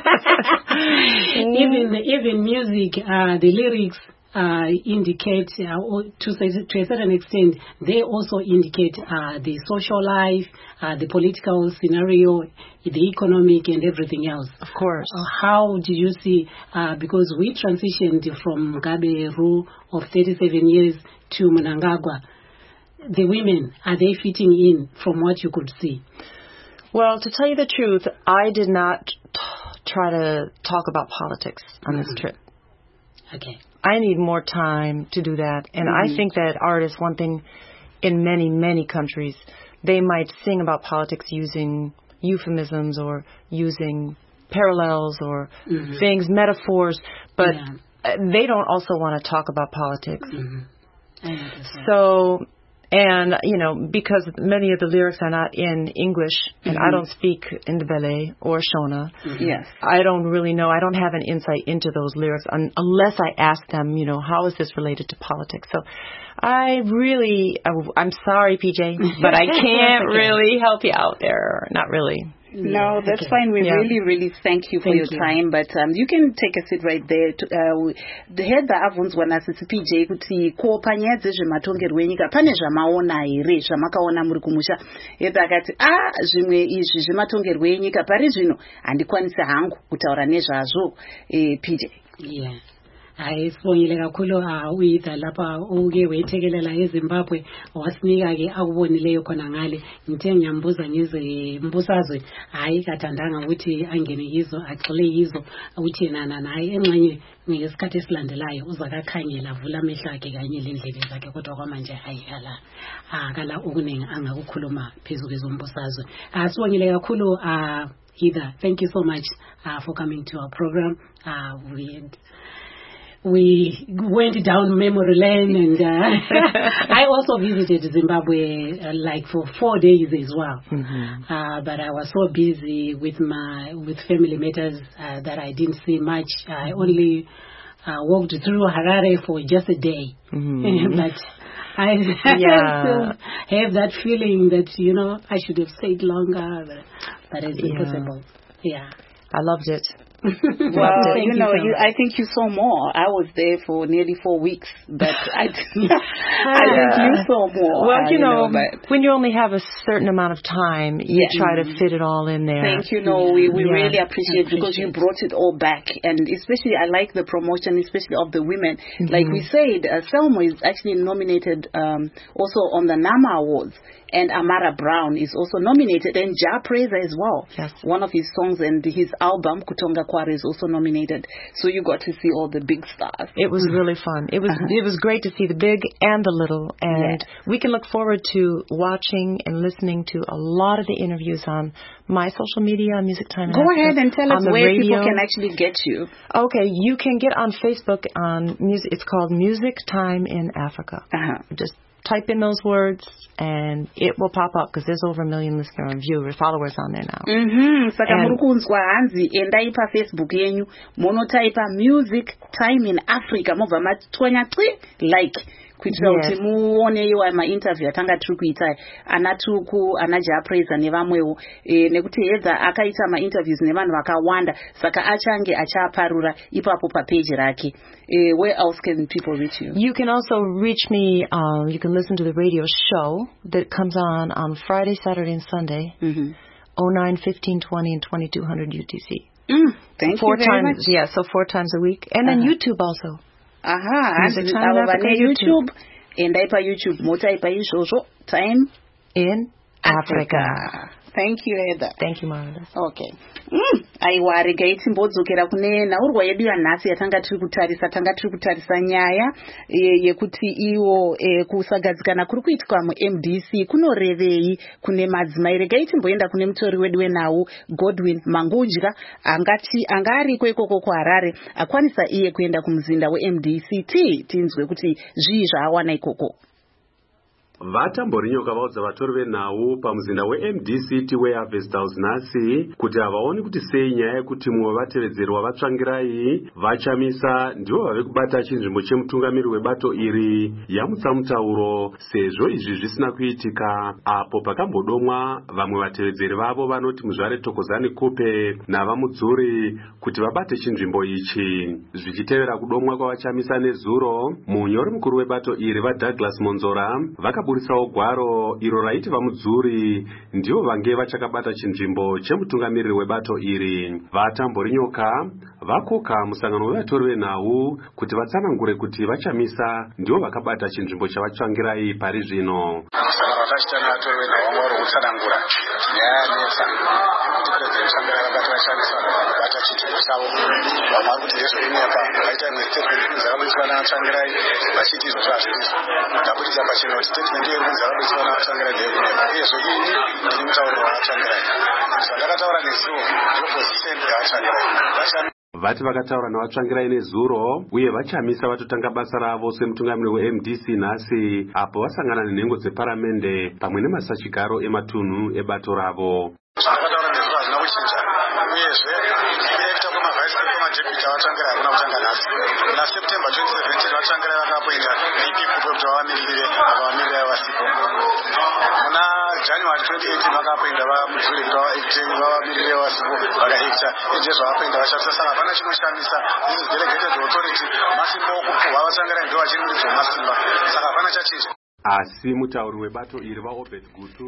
even even music, uh, the lyrics uh, indicate uh, to to a certain extent they also indicate uh, the social life, uh, the political scenario, the economic, and everything else. Of course. Uh, how did you see? Uh, because we transitioned from Mugabe rule of thirty-seven years to Mnangagwa. The women, are they fitting in from what you could see? Well, to tell you the truth, I did not t- try to talk about politics on this mm-hmm. trip. Okay. I need more time to do that. And mm-hmm. I think that artists, one thing in many, many countries, they might sing about politics using euphemisms or using parallels or mm-hmm. things, metaphors, but yeah. they don't also want to talk about politics. Mm-hmm. So... And, you know, because many of the lyrics are not in English, and mm-hmm. I don't speak Ndebele or Shona, mm-hmm. yes. I don't really know. I don't have an insight into those lyrics un- unless I ask them, you know, how is this related to politics? So I really, I, I'm sorry, P J, but I can't okay. really help you out there. Not really. No, that's okay. fine. We yeah. really, really thank you for thank your you. time. But um, you can take a seat right there. The head the avunds wana sisi P J kuti kuopanyadze zvematongerwo enyika pane zvamaona here zvamakaona muri kumusha. Hedha akati ah zvimwe izvi zvematongerwo enyika pari zvino handikwanisi hangu kutaura nezvazvo eh, P J. Yeah. Hayi sibongile kakhulu uyitha lapha uke wethekelela eZimbabwe wasinika ke akubonileyo khona ngale ngithe ngiyambuza ngeze mbusazwe hayi kathandanga ukuthi angene yizo axole yizo uthi nana naye enxenye ngesikhathi esilandelayo uzakakhangela avula amehlo akhe kanye lendlebe zakhe kodwa kwamanje hayi hala akala okuningi angakukhuluma phezulu kwezombusazwe asibongile kakhulu uh Heather, thank you so much uh, for coming to our program. uh we We went down memory lane, and uh, I also visited Zimbabwe uh, like for four days as well. Mm-hmm. Uh, but I was so busy with my with family matters uh, that I didn't see much. I only uh, walked through Harare for just a day, mm-hmm. but I yeah. still have that feeling that you know I should have stayed longer, but, but it's yeah. impossible. Yeah, I loved it. Well, you know, you, I think you saw more. I was there for nearly four weeks, but I, I think you saw more. Well, you, you know, know when you only have a certain amount of time, you yeah. try to fit it all in there. Thank you. No, we, we yeah. really appreciate, appreciate because you brought it all back. And especially, I like the promotion, especially of the women. Mm-hmm. Like we said, uh, Selma is actually nominated um, also on the NAMA Awards. And Amara Brown is also nominated, and Ja Praiser as well. Yes. One of his songs and his album, Kutonga Kware, is also nominated. So you got to see all the big stars. It was really fun. It was uh-huh. it was great to see the big and the little. And yeah. we can look forward to watching and listening to a lot of the interviews on my social media, Music Time in Go Africa, ahead and tell us where radio. people can actually get you. Okay, you can get on Facebook on music. It's called Music Time in Africa. Uh-huh. Just type in those words and it will pop up because there's over a million listener and viewers, followers on there now. Mhm. Saka muri kunzwa hanzi endai pa Facebook yenyu monotype Music Time in Africa mobva matwanya twi like kuitira kuti muone iwa ma-interview atanga tiri kuita ana Tuku, ana Ja Praiser nevamwewo e, nekuti Hedha akaita ma-interviews nevanhu vakawanda saka achange achaparura ipapo papage rake. e, Where else can people reach you? You can also reach me, um, you can listen to the radio show that comes on on Friday, Saturday, and Sunday, mm-hmm. oh nine, fifteen twenty, and twenty-two hundred U T C. Mm, thank four you very times, much. Yeah, so four times a week. And uh-huh. then YouTube also. Aha, and our YouTube, and I pa YouTube, mota pa izvozvo, Time in Africa. Africa. Thank you, Hedha. Thank you, Marvelous. Okay. Mm. Aiwa regai timbodzokera kune naurwa yedu yanhasi yatanga tiri kutarisa tanga tiri kutarisa nyaya yekuti iwo kusagadzikana kuri kuitwa mu-M D C kunorevei kune madzimai. Regai timboenda kune mutori wedu wenhau Godwin Mangudya angati anga ariko ikoko kuHarare akwanisa iye kuenda kumuzinda we-M D C T tinzwe kuti zvii zvaawana ikoko. Vatamborinyoka vaudza vatori venhau pamuzinda we-M D C T weHarvest House nhasi kuti havaoni kuti sei nyaya yekuti mumwe wevatevedzeri wavatsvangirai Vachamisa ndivo vave kubata chinzvimbo chemutungamiri webato iri yamutsa mutauro, sezvo izvi zvisina kuitika apo pakambodomwa vamwe vatevedzeri vavo vanoti Muzvare Thokozani Kupe navamudzuri kuti vabate chinzvimbo ichi. Zvichitevera kudomwa kwavachamisa nezuro, munyori mukuru webato iri vaDouglas Monzora vakaburisawo gwaro iro raiti vamudzuri ndivo vange vachakabata chinzvimbo chemutungamiriri webato iri. Vatamborinyoka vakoka musangano wevatori venhau kuti vatsanangure kuti Vachamisa ndivo vakabata chinzvimbo chavatsvangirai pari zvino. Vati vakataura navatsvangirai nezuro uye Vachamisa vatotanga basa ravo semutungamiri we-M D C nhasi apo vasangana nenhengo dzeparamende pamwe nemasachigaro ematunhu ebato ravo. January twenty-eighth vakapoinda vamudzuri kuti vaiteni vavamirire vasipo vakaita ije zvavapoinda vashatisa saka hapana chinoshamisa. This is delegated authority, masimba okupuhwa vatsangirai ndo vachiridzwa masimba saka hapana chachinja. Asi mutauri webato iri vaObed Gutu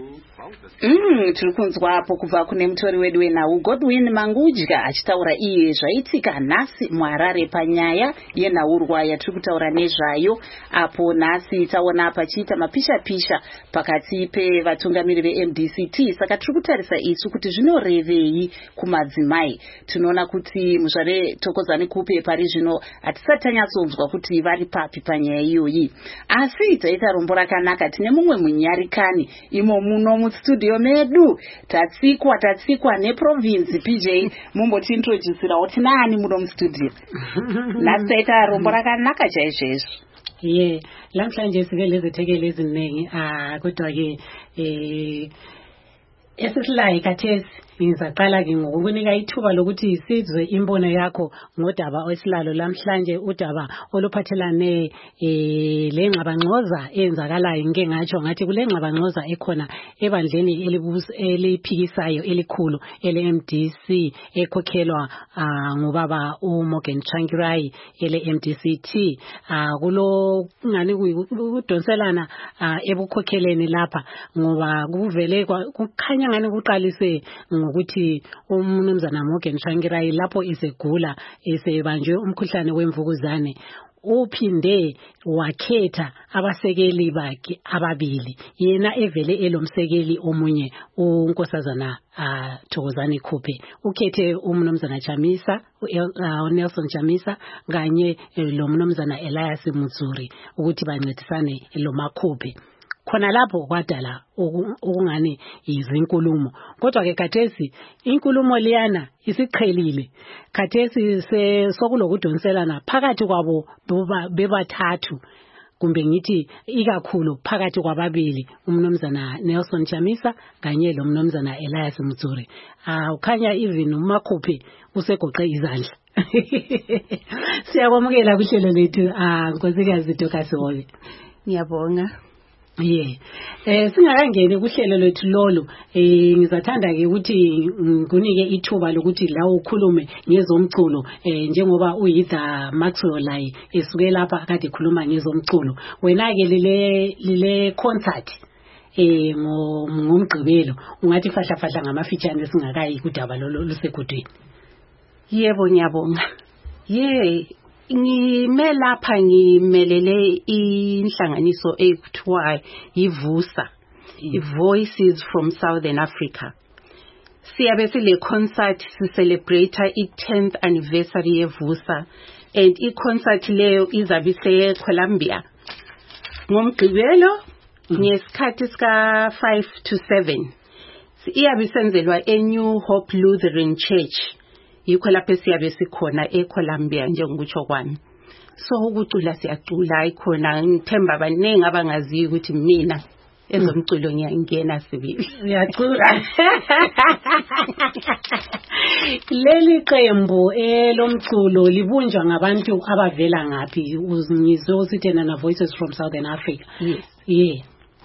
mm, tiri kunzwapo kubva kune mutori wedu wenhau Godwin Mangudya achitaura iye zvaitika nhasi muHarare panyaya yenhaurwa yatiri kutaura nezvayo, apo nhasi taona pachiita mapisha-pisha pakati pevatungamiri ve-M D C T. Saka tiri kutarisa isu kuti zvinorevei kumadzimai. Tinoona kuti Muzvare Thokozani Kupe pari zvino hatisati tanyatsonzwa kuti vari papi panyaya iyoyi, asi taita rombo rakanaka. Tine mumwe munyarikani imo muno mustudio medu, tatsikwa tatsikwa neprovince. P J mumboti introducirawo tinani muno mustudio. Nhasi taita rombo rakanaka chaizvezvo. Ye, lamhlanje sike lezithekeli eziningi ah kodwa ke eh esisilayi kathesi ngizaqala ke ngokunika ithuba lokuthi sizwe imbono yakho ngodaba osilalo lamhlanje, udaba oluphathelane eh lengxabangxoza enzakalayo. Ngeke ngatsho ngathi kule ngxabangxoza ekhona ebandleni elibuso eliphikisayo elikhulu ele-M D C ekhokhelwa ngubaba uMorgan Tsvangirai ele-M D C T. Kulo ngani kudonselana ebukhokheleni lapha ngoba kuvele kukhanya ngani kuqalise ukuthi umnumzana Morgan Tsvangirai lapho isegula esebanjwe umkhuhlane wemvukuzane uphinde wakhetha abasekeli bakhe ababili, yena evele elomsekeli omunye unkosazana Thokozani Kupe. Ukhethe umnumzana Chamisa, uNelson Chamisa kanye lo mnumzana Elias Mutsuri ukuthi bancedisane lo maKupe. Khona lapho kwadala ukungani izinkulumo, kodwa ke khathesi inkulumo liyana isiqhelile. Khathesi sokulokudonselana phakathi kwabo bebathathu, kumbe ngithi ikakhulu phakathi kwababili, umnumzana Nelson Chamisa kanye lo mnumzana Elias Mutsuri. Ah ukhanya even umaKupe usegoqe izandla. Siyabonga kuhlelo lethu ah nkosikazi Dokasiwe. Ngiyabonga. Yeah. Eh singakangeni kuhlelo lethu lolu, eh ngizathanda ke ukuthi ngunike ithuba lokuthi la ukhulume ngezomculo, eh njengoba uyitha Maxwell lai esuke lapha akade khuluma ngezomculo. Wena ke lile lile concert eh ngomgqibelo ungathi fahla fahla ngamafitshane singakayi kudaba lo lusekudweni. Yebo ngiyabonga. Yeah. Ngime lapha ngimelele inhlanganiso ekuthiwa yiVusa, iVoices from Southern Africa. Siyabe sile concert si celebrate i-tenth anniversary yeVusa, and i-concert leyo izabe ise Columbia ngomgqibelo ngesikhathi sika five to seven. Iyabe senzelwa eNew Hope Lutheran Church. Yikho lapho siyabe sikhona eColumbia njengokutsho kwami. So ukucula siyacula ikhona, ngithemba abaningi abangaziyo ukuthi mina ezomculo ngiyangena sibili. Ngiyacula. Leli qembu elomculo libunjwa ngabantu abavela ngaphi? Uzizosithena na Voices from Southern Africa. Yes. Yeah.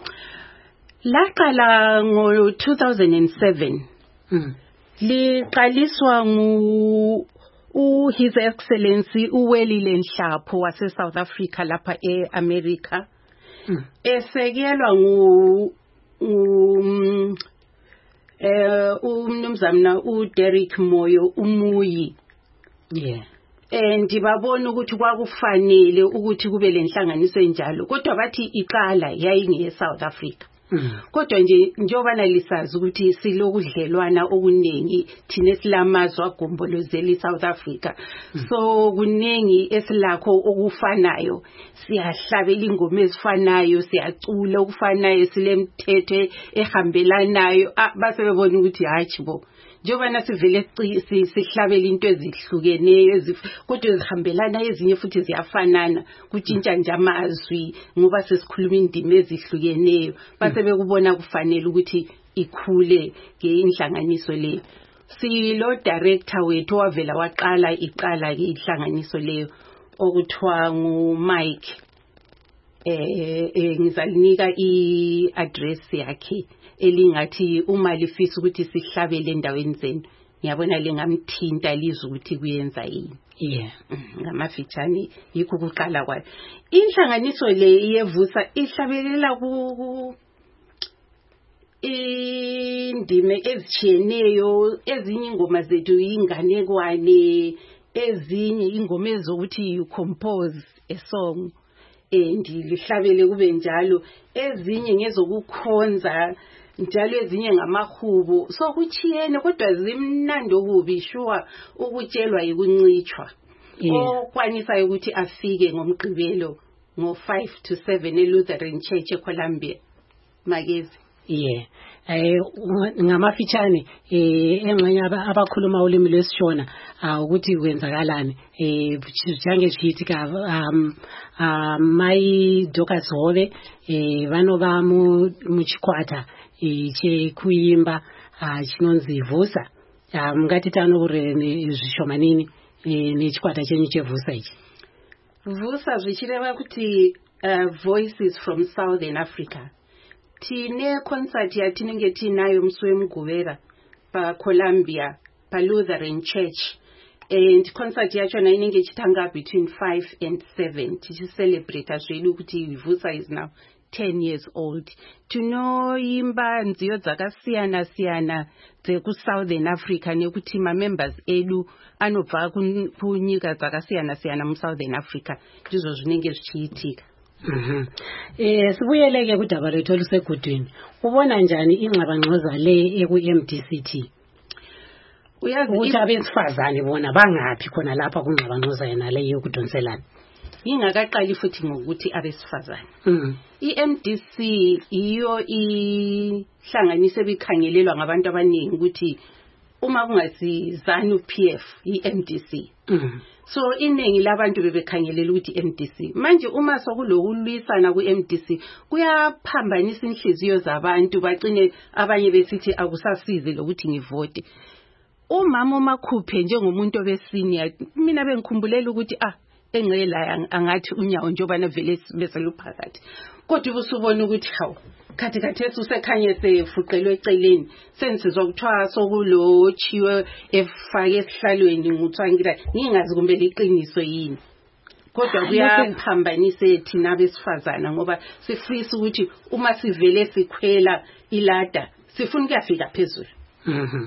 Laqala ngo two thousand seven. Mm. Liqaliswa ngu u His Excellency uWelile Nhlapho wase South Africa lapha eAmerica. Mm. Esekelwa ngu um eh umnumzana uDerek Moyo umuyi. Yeah. And babona ukuthi kwakufanele ukuthi kube lenhlanganiso enjalo kodwa bathi iqala yayinge South Africa. Kodwa nje njoba nalisazi ukuthi silokudlelwana okuningi thina silamazwe agombolozela South Africa. So kuningi esilakho okufanayo, siyahlabela ingoma ezifanayo, siyacula okufanayo, silemthethe ehambelanayo. Base bebona ukuthi hayi bo njoba nasivele sihlabela into ezihlukeneyo kodwa ezihambelana ezinye futhi ziyafanana kutshintsha nje amazwi ngoba sesikhuluma indimi ezihlukeneyo base bekubona kufanele ukuthi ikhule ke inhlanganiso leyo. Silo director wethu wavela waqala iqala ke inhlanganiso leyo okuthiwa ngu Mike. Eh eh ngizalinika i-address yakhe elingathi uma lifisa ukuthi sihlabele endaweni zenu ngiyabona lengamthinta lizo ukuthi kuyenza yini. Yeah. Ngamafitshane yikho kuqala kwayo. Inhlanganiso le yevusa ihlabelela ku indime ezitshiyeneyo, ezinye ingoma zethu inganekwane, ezinye ingoma ezokuthi you compose a song and lihlabele kube njalo, ezinye ngezokukhonza njalo, ezinye ngamahubo. So kuchiyene kodwa zimnandi okubi sure ukutshelwa ikuncitshwa. Okwanisa ukuthi afike ngomgqibelo ngo five to seven eLutheran Church eColumbia. Magezi. Yeah. Eh ngamafitshane eh engxenye abakhuluma ulimi lesishona ukuthi kwenzakalani eh jange sithi ka um my Dorcas Hobe eh bano ba mu muchikwata iche kuyimba chinonzi Vusa ngati tano ure nezvishomanini nechikwata chenyu chevusa ichi. Vusa zvichireva kuti Voices from Southern Africa. Tine concert yatinenge tinayo musi wemuguvera pa Columbia pa Lutheran Church, and concert yachona inenge ichitanga between five and seven tichi celebrate zvedu kuti Vusa is now ten years old. Tinoimba nziyo dzakasiyana siyana dzeku Southern Africa nekuti ma members edu anobva kunyika dzakasiyana siyana mu Southern Africa ndizvo zvinenge zvichiitika. Mhm. Eh sibuyeleke kudaba lethu olusegudwini. Ubona njani ingxabangxoza le eku M D C T? Uyazi ukuthi abesifazane bona bangapi khona lapha kungxabangxoza yena le yokudonselana. Ingakaqali futhi ngokuthi abesifazane. Mhm. I-M D C iyo ihlanganiso ebikhangelelwa ngabantu abaningi ukuthi uma kungasi ZANU P F i-M D C. Mhm. So iningi labantu bebekhangelela ukuthi M D C manje uma sokulokulwisana ku M D C kuyaphambanisa inhliziyo zabantu bacine abanye besithi akusasize lokuthi ngivote. Umama omakhuphe njengomuntu obesenior mina bengikhumbulele ukuthi ah engcela angathi unyawo njoba navele bese luphakathi kodwa ubusubona ukuthi hawu khathi khathesi usekhanye sefuqelwe eceleni sensizwa kuthiwa sokulochiwe efake esihlalweni nguthwangira ngingazi kumbe liqiniso yini kodwa kuyaphambanisa thina besifazana ngoba sifisa ukuthi uma sivele sikhwela ilada sifuna ukuyafika phezulu. Mhm.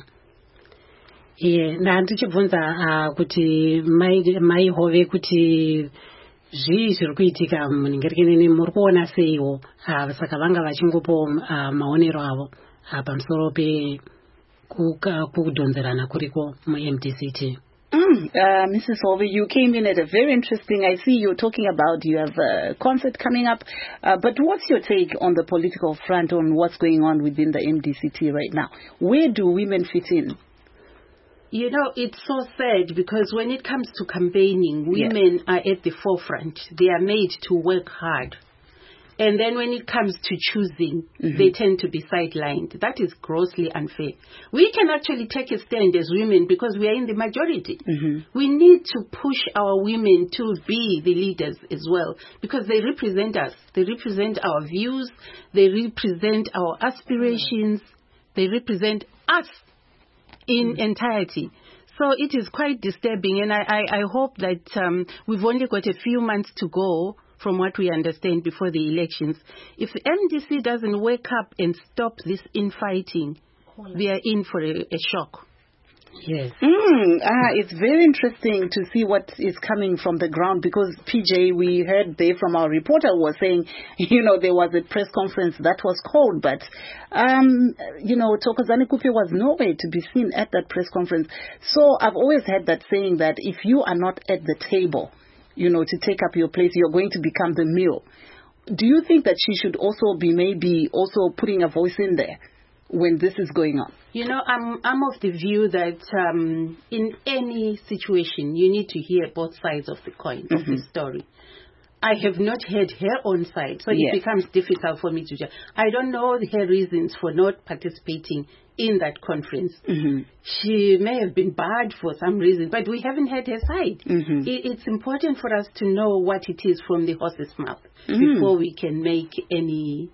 Yeah, nanti chibvunza kuti mai mai hove kuti zvi zviri kuitika muningerekeneni muri kuona seiwo saka vanga vachingopo maonero avo pamusoro pe kudonzerana kuriko mu-M D C T. Mm, uh, Missus Hove, you came in at a very interesting, I see you're talking about you have a concert coming up, uh, but what's your take on the political front on what's going on within the M D C T right now? Where do women fit in? You know, it's so sad because when it comes to campaigning, women yeah. are at the forefront. They are made to work hard. And then when it comes to choosing, Mm-hmm. they tend to be sidelined. That is grossly unfair. We can actually take a stand as women because we are in the majority. Mm-hmm. We need to push our women to be the leaders as well because they represent us. They represent our views. They represent our aspirations. They represent us in mm-hmm. entirety. So it is quite disturbing, and I, I, I hope that um, we've only got a few months to go from what we understand before the elections. If the M D C doesn't wake up and stop this infighting, we are in for a, a shock. Yes. Mm, ah, it's very interesting to see what is coming from the ground because, P J, we heard there from our reporter who was saying, you know, there was a press conference that was called, but, um, you know, Thokozani Kupe was nowhere to be seen at that press conference. So I've always had that saying that if you are not at the table, you know, to take up your place, you're going to become the meal. Do you think that she should also be maybe also putting a voice in there when this is going on? You know, I'm I'm of the view that um, in any situation, you need to hear both sides of the coin, mm-hmm. of the story. I have not heard her own side, so yes. it becomes difficult for me to judge. I don't know her reasons for not participating in that conference. Mm-hmm. She may have been barred for some reason, but we haven't heard her side. Mm-hmm. It, it's important for us to know what it is from the horse's mouth mm-hmm. before we can make any...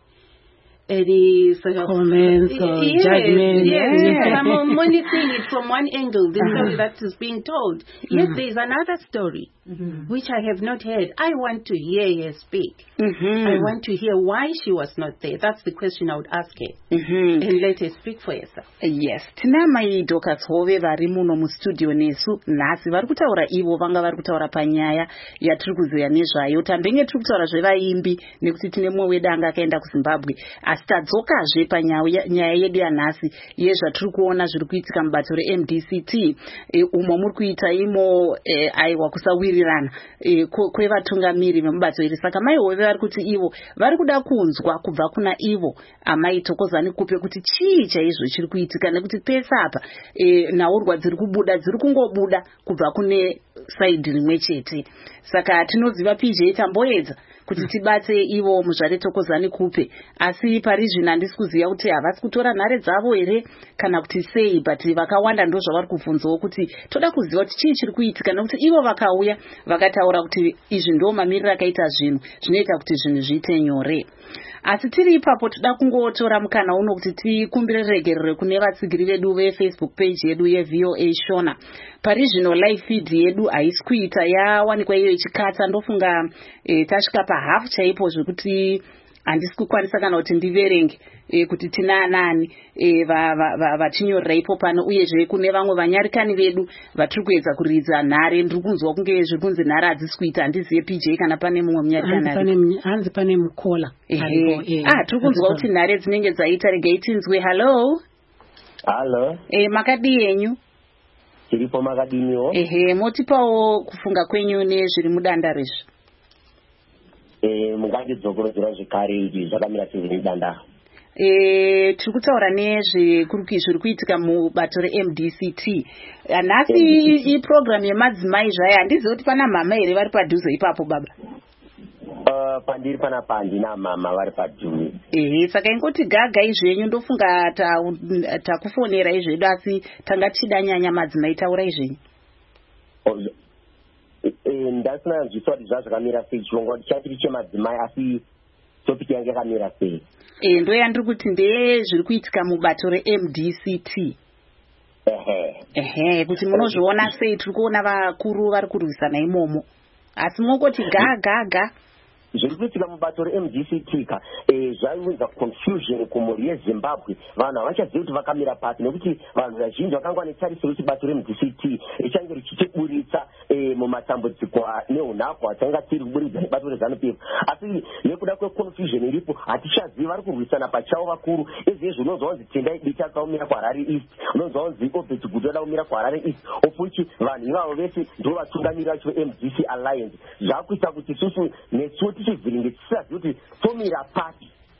any sort of comments or yes, judgment. Yes, Yeah. I'm only seeing it from one angle, the Uh-huh. story that is being told. Mm-hmm. Yes, there is another story Mm-hmm. which I have not heard. I want to hear her speak. Mm-hmm. I want to hear why she was not there. That's the question I would ask her. Mm-hmm. And let her speak for herself. Yes, tina mai Dorcas Hove vari muno mustudio nesu nhasi vari kutaura ivo vanga vari kutaura panyaya yatiri kuziva nezvayo. Tambenge tiri kutaura zvevaimbi nekuti tine mumwe wedu anga akaenda kuZimbabwe, asi tadzokazve panyaya yedu yanhasi yezvatiri kuona zviri kuitika mubato reM D C T e, umo muri kuita imo e, aiwa kusawirirana e, kwevatungamiri vemubato iri. Saka mai Hove vari kuti ivo vari kuda kunzwa kubva kuna ivo amai Thokozani Kupe kuti chii chaizvo chiri kuitika, nekuti pese apa e, nhaurwa dziri kubuda dziri kungobuda kubva kune saidhi rimwe chete. Saka tinoziva P J tamboedza kuti tibate ivo muzvare Thokozani Kupe, asi pari zvino handisi kuziva kuti havasi kutora nhare dzavo here kana kuti sei, but vakawanda ndo zvavari kubvunzawo kuti toda kuziva kuti chii chiri kuitika, nekuti ivo vakauya vakataura kuti izvi ndo mamiriro akaita zvinhu zvinoita kuti zvinhu zviite nyore. Asi tiri ipapo toda kungotora mukana uno kuti tikumbire regerero kune vatsigiri vedu veFacebook page yedu yeV O A Shona. Pari zvino live feed yedu haisi kuita yawanikwa iyo ichikata, ndofunga e, tasvika pahafu chaipo zvekuti handisi kukwanisa kana kuti ndiverenge e, kuti tina nani e, vatinyorera ipo pano, uyezve kune vamwe vanyarikani vedu vatiri kuedza kuridza nhare. Ndiri kunzwa kunge zviri kunzi nhare hadzisi kuita, handizive P J kana pane mumwe munyarikani. Hanzi pane mukola. Ehe, ah, tiri kunzwa kuti nhare dzinenge dzaita. Regai tinzwe. Hello. Halo. E, makadi yenyu? Tiripo makadiniwo. Ehe, motipawo kufunga kwenyu nezviri mudanda rezvo. Eh, mungandidzokoredzera zvekare izvi zvakamira sei mudanda? Eh, tiri kutaura nezvekuruki zviri kuitika mubato reM D C T. Nhasi iprogramu yemadzimai zvayo, handizivi kuti pana mama here vari padhuze ipapo baba? Uh, pandiri panapa handina mama vari padhuze. Ehe, saka ingoti gaga izvenyu, ndofunga takufonera izvedu, asi tanga tichida nyanya madzimai, taura izvenyu. Ndasina nzwiswa kuti zvazvakamira sei, chirongwa chatiri chemadzimai asi topiki yange yakamira sei. Eh, ndo yandiri kuti ndeye zviri kuitika mubato reM D C T. Ehe. Ehe, kuti munozviona sei? Tiri kuona vakuru vari kurwisana imomo, asi mongoti ga ga ga. Zviri kuitika mubato reM D C T ka eh zvaunza confusion kumhuri yeZimbabwe. Vanhu havachazivi kuti vakamira pasi, nekuti vanhu vazhinji vakanga netariso kuti bato reM D C T ichange richichiburitsa eh mumatambudziko neunhapwa hwatanga tiri kuburidza nebato reZANU-P F. Asi nekuda kweconfusion iripo hatichazivi vari kurwisana pachavo vakuru. Izvezvo unonzwa kunzi Tendai Biti akaumira kuHarare East, unonzwa kunzi Obert Gutu akaumira kuHarare East, ofuchi vanhu ivavo vese ndo vatungamiri vacho veM D C Alliance. Zvakuita kuti isusu nesuti tichivhiringe tisazivi kuti tomira pasi.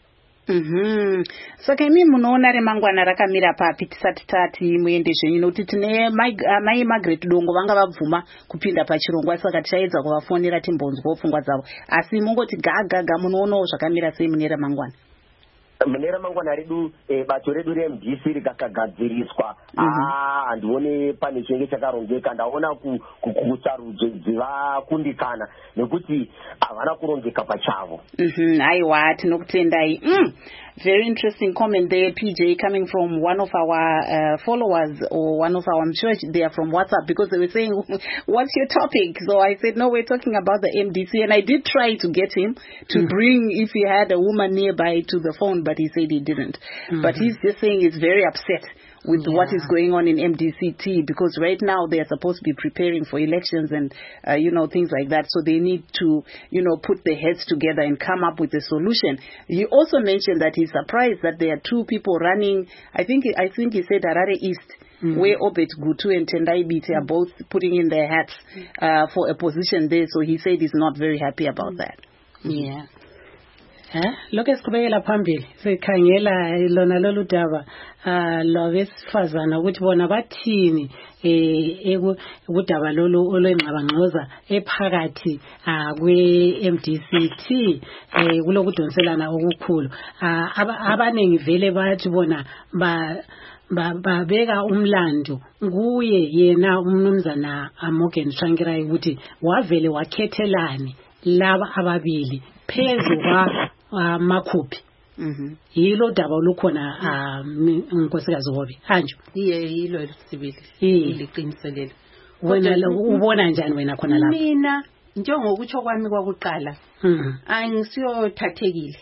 Mhm. So kemi munoona remangwana rakamira papi tisati tati muende zvenyu nokuti tine mai Margaret Dongo vanga vabvuma kupinda pachirongwa saka tichaedza kuvafonera timbonzwawo pfungwa dzavo asi mungoti gagaga munoonawo zvakamira sei mune ramangwana. Mune ramangwana redu bato redu reM D C rikagadziriswa handione pane chinenge chakarongeka ndaona kusarudzo dzivakundikana nekuti havana kurongeka pachavo. Aiwa tinokutendai. Very interesting comment there, P J, coming from one of our uh, followers or one of our, I'm sure they are from WhatsApp because they were saying, what's your topic? So I said, no, we're talking about the M D C. And I did try to get him to mm-hmm. bring, if he had a woman nearby, to the phone, but he said he didn't. Mm-hmm. But he's just saying he's very upset with yeah. what is going on in M D C T because right now they are supposed to be preparing for elections and, uh, you know, things like that. So they need to, you know, put their heads together and come up with a solution. He also mentioned that he's surprised that there are two people running. I think I think he said Harare East, mm-hmm. where Obet Gutu and Tendai Biti are both putting in their hats uh, for a position there. So he said he's not very happy about that. Yeah. Eh lokho esiqhubekela phambili sikhangela lona lolu daba ah lwabesifazana ukuthi bona bathini eh ekudaba lolu olwengxabangxoza ephakathi kwe M D C T eh kulokudonselana okukhulu abaningi vele bathi bona ba babeka umlando kuye yena umnumzana Morgan Tsvangirai ukuthi wavele wakhethelane laba ababili phezu kwa Makupi. Mhm. Yilo daba olukhona unkosikazi Hobe. Hanjo. Iye yilo lisibili. Iliqiniselelo. Wena ubona njani wena khona lapha? Mina njengokutsho kwami kwakuqala. Mhm. Angisiyothathekile.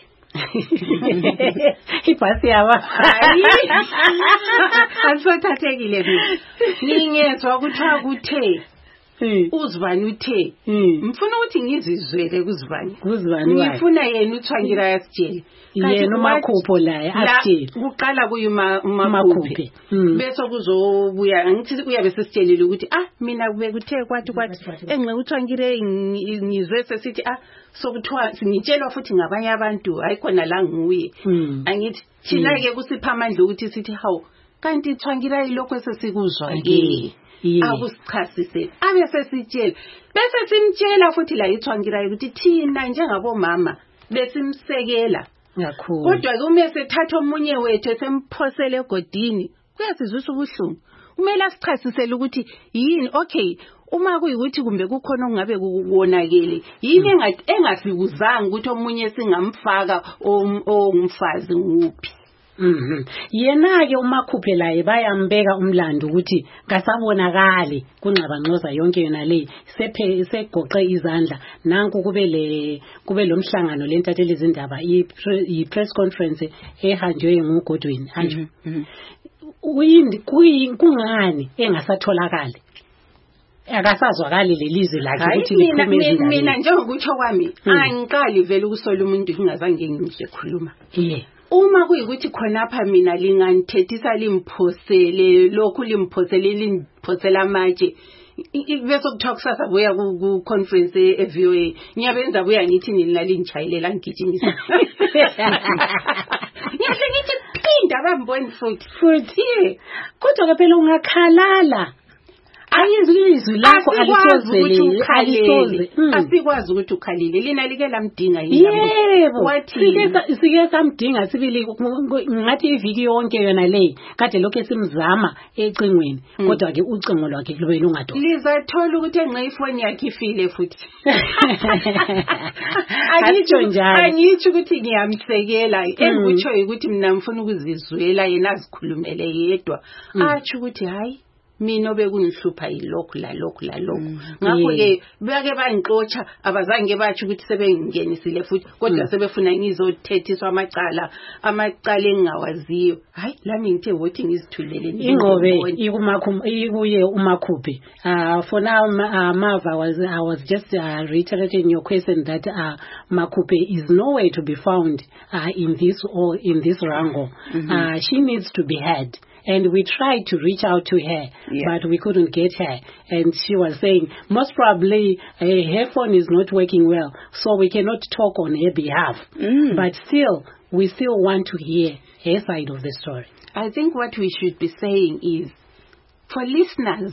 Ibhasi yaba. Hayi. Angisiyothathekile mina. Ningezwe ukuthiwa kuthe uzibani uthe mfuna ukuthi ngizizwele kuzibani kuzibani ngifuna yena uTsvangirai asitshele yena uMakhupho la asitshele kuqala kuyima uMakhupho bese kuzobuya ngithi uyabe sesitshelile ukuthi ah mina kube kuthe kwathi kwathi enxe uTsvangirai ngizwe sesithi ah sokuthiwa ngitshelwa futhi ngabanye abantu ayikhona la nguye angithi thina ke kusipha amandla ukuthi sithi hawu kanti uTsvangirai lokho sesikuzwa ke akusichasise abe sesitshela bese simtshela futhi la uTsvangirai ukuthi thina njengabomama besimsekela kakhulu kodwa kume sethatha omunye wethu semphosele egodini kuyasizwisa ubuhlungu kumele asichasisele ukuthi yini okay uma kuyikuthi kumbe kukhona okungabe kuwonakele yini engathi engafikuzanga ukuthi omunye singamfaka ongumfazi nguphi. Mhm. Yena ke uMakhuphe laye bayambeka umlando ukuthi kasabonakali kunxabangxoza yonke yona le sephe segoqe izandla nanku kube le kube lomhlangano lentatheli izindaba i press conference ehanjwe nguGodwin hanjwe. Uyindi kuyingani engasatholakala akasazwakali lelizwe lakhe ukuthi liphumeze mina njengokutsho kwami angiqali vele ukusola umuntu ngingazange ngihle khuluma. Yeah. Uma kuyikuthi khonapha mina lingantethisa limphosele lokhu limphosele limphosela amatshe bese kuthiwa kusasa buya ku conference e V O A ngiyabenza buya ngithi nina lingichayilela ngigijimisa ngiyahle ngithi phinda bamboni futhi futhi kodwa phela ungakhalala ayizizwi lakho alisozele alisoze asikwazi ukuthi ukhalile lina like lamdinga yebo wathi sike samdinga sibili ngathi iviki yonke yona le kade lokho simzama ecingweni kodwa ke ucingo lwakhe lube lungadoda lizathola ukuthi enxe ifoni yakhe ifile futhi angithi njalo angithi ukuthi ngiyamsekela engikutsho ukuthi mina ngifuna ukuzizwela yena azikhulumele yedwa athi ukuthi hayi mina bekungihlupha yilokhu la lokhu la lokhu ngakho ke beke bayinxotsha abazange bathi ukuthi sebengenisile futhi kodwa sebefuna ngizothethiswa amacala amacala engawaziyo hayi lami ngithe wothi ngizithulele ingqobe ikumakhum ikuye uMakhuphe uh for now uh, Mava was I was just uh, reiterating your question that uh, Makhuphe is nowhere to be found uh, in this or in this wrangle. Mm-hmm. uh, she needs to be heard and we tried to reach out to her, yeah. but we couldn't get her. And she was saying, most probably uh, her phone is not working well, so we cannot talk on her behalf. Mm. But still, we still want to hear her side of the story. I think what we should be saying is, for listeners,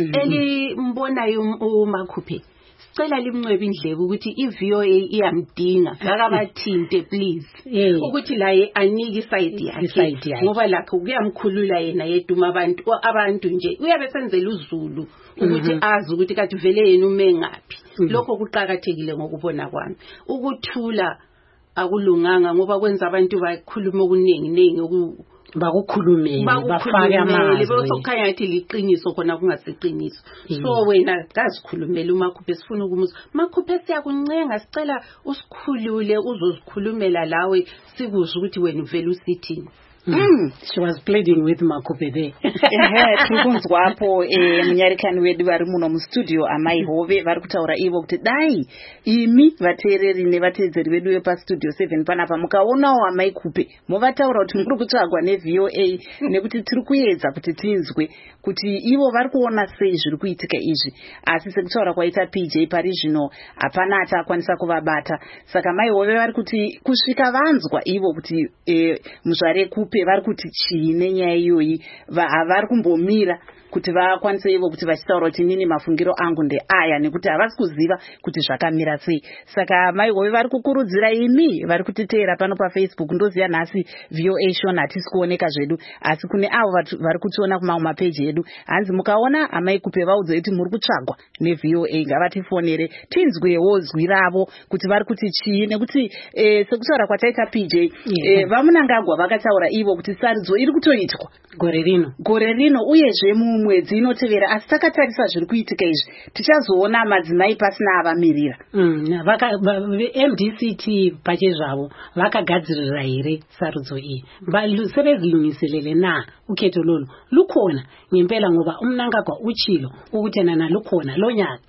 eli mbonayo uMakhuphe, sicela limncwebe indlebe ukuthi i-V O A iyamdinga akabathinte please ukuthi la anike iside yakhe ngoba lakho kuyamkhulula yena yeduma abantu abantu nje uyabe senzela uzulu ukuthi azi ukuthi kathi vele yena ume ngapi. Lokho kuqhakathekile ngokubona kwami. Ukuthula akulunganga ngoba kwenza abantu bakhuluma okuningi ningi bakukhulumele bafake amazwi besokhanya yathi liqiniso khona kungasiqiniso. So wena kazikhulumela uMakhuphe sifuna ukumuzwa. Makhuphe siyakuncenga sicela usikhulule uzozikhulumela lawe sikuzwe ukuthi wena uvela usithini. Mm. She was pleading with Makhuphe there. Eh, tukunzwapo eh munyarikani wedu vari muno mu studio amai hove vari kutaura ivo kuti dai imi vateereri nevatedzeri vedu vepa studio seven panapa mukaonawo amai Kupe movataura kuti muri kutsvagwa neV O A nekuti tiri kuedza kuti tinzwe kuti ivo vari kuona sei zviri kuitika izvi, asi sekutaura kwaita P J pari zvino hapana achakwanisa kuvabata. Saka mai hove vari kuti kusvika vanzwa ivo kuti eh, muzvare Kupe vari kuti chii nenyaya iyoyi havari kumbomira kuti vakwanise ivo kuti vachitaura kuti nini mafungiro angu ndeaya nekuti havasi kuziva kuti zvakamira sei. Saka mai hove vari kukurudzira imi vari kutiteera pano paFacebook, ndoziva nhasi V O A shona hatisi kuoneka zvedu, asi kune avo vari kutiona kumamwe mapeji edu, hanzi mukaona amai Kupe vaudze kuti muri kutsvagwa neV O A ngavatifonere tinzwewo zwi ravo kuti vari kuti chii, nekuti eh, sekutaura kwataita P J yeah. eh, vamunangagwa vakataura ivo kuti sarudzo iri kutoitwa gore rino gore rino uyezve mumwedzi inotevera, asi takatarisa zviri kuitika izvi tichazoona madzimai pasina avamirira. Mm, vaka M D C T pachezvavo vakagadzirira here sarudzo iyi sevezilungiselele na ukhetho lolo lukhona ngempela ngoba umnangagwa uchilo ukuthi nana lukhona lo nyaka.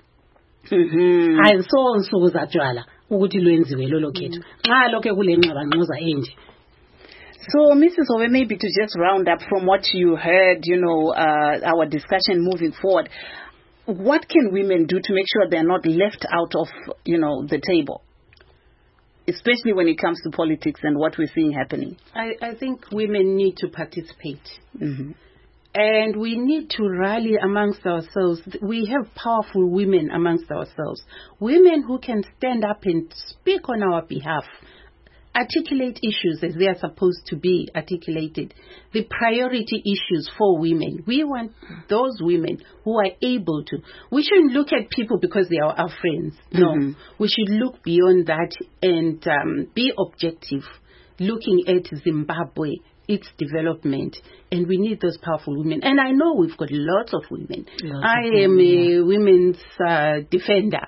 Mhm. Ayiso nsuku zatshwala ukuthi lwenziwe lolo khetho xa lokho kule nqaba nqoza enje. So, Missus Hove, maybe to just round up from what you heard, you know, uh, our discussion moving forward, what can women do to make sure they're not left out of, you know, the table, especially when it comes to politics and what we're seeing happening? I, I think women need to participate. Mm-hmm. And we need to rally amongst ourselves. We have powerful women amongst ourselves. Women who can stand up and speak on our behalf. Articulate issues as they are supposed to be articulated. The priority issues for women. We want those women who are able to. We shouldn't look at people because they are our friends. No. Mm-hmm. We should look beyond that and um, be objective, looking at Zimbabwe, its development, and we need those powerful women. And I know we've got lots of women. Lots I of am women, a yeah. women's uh, defender.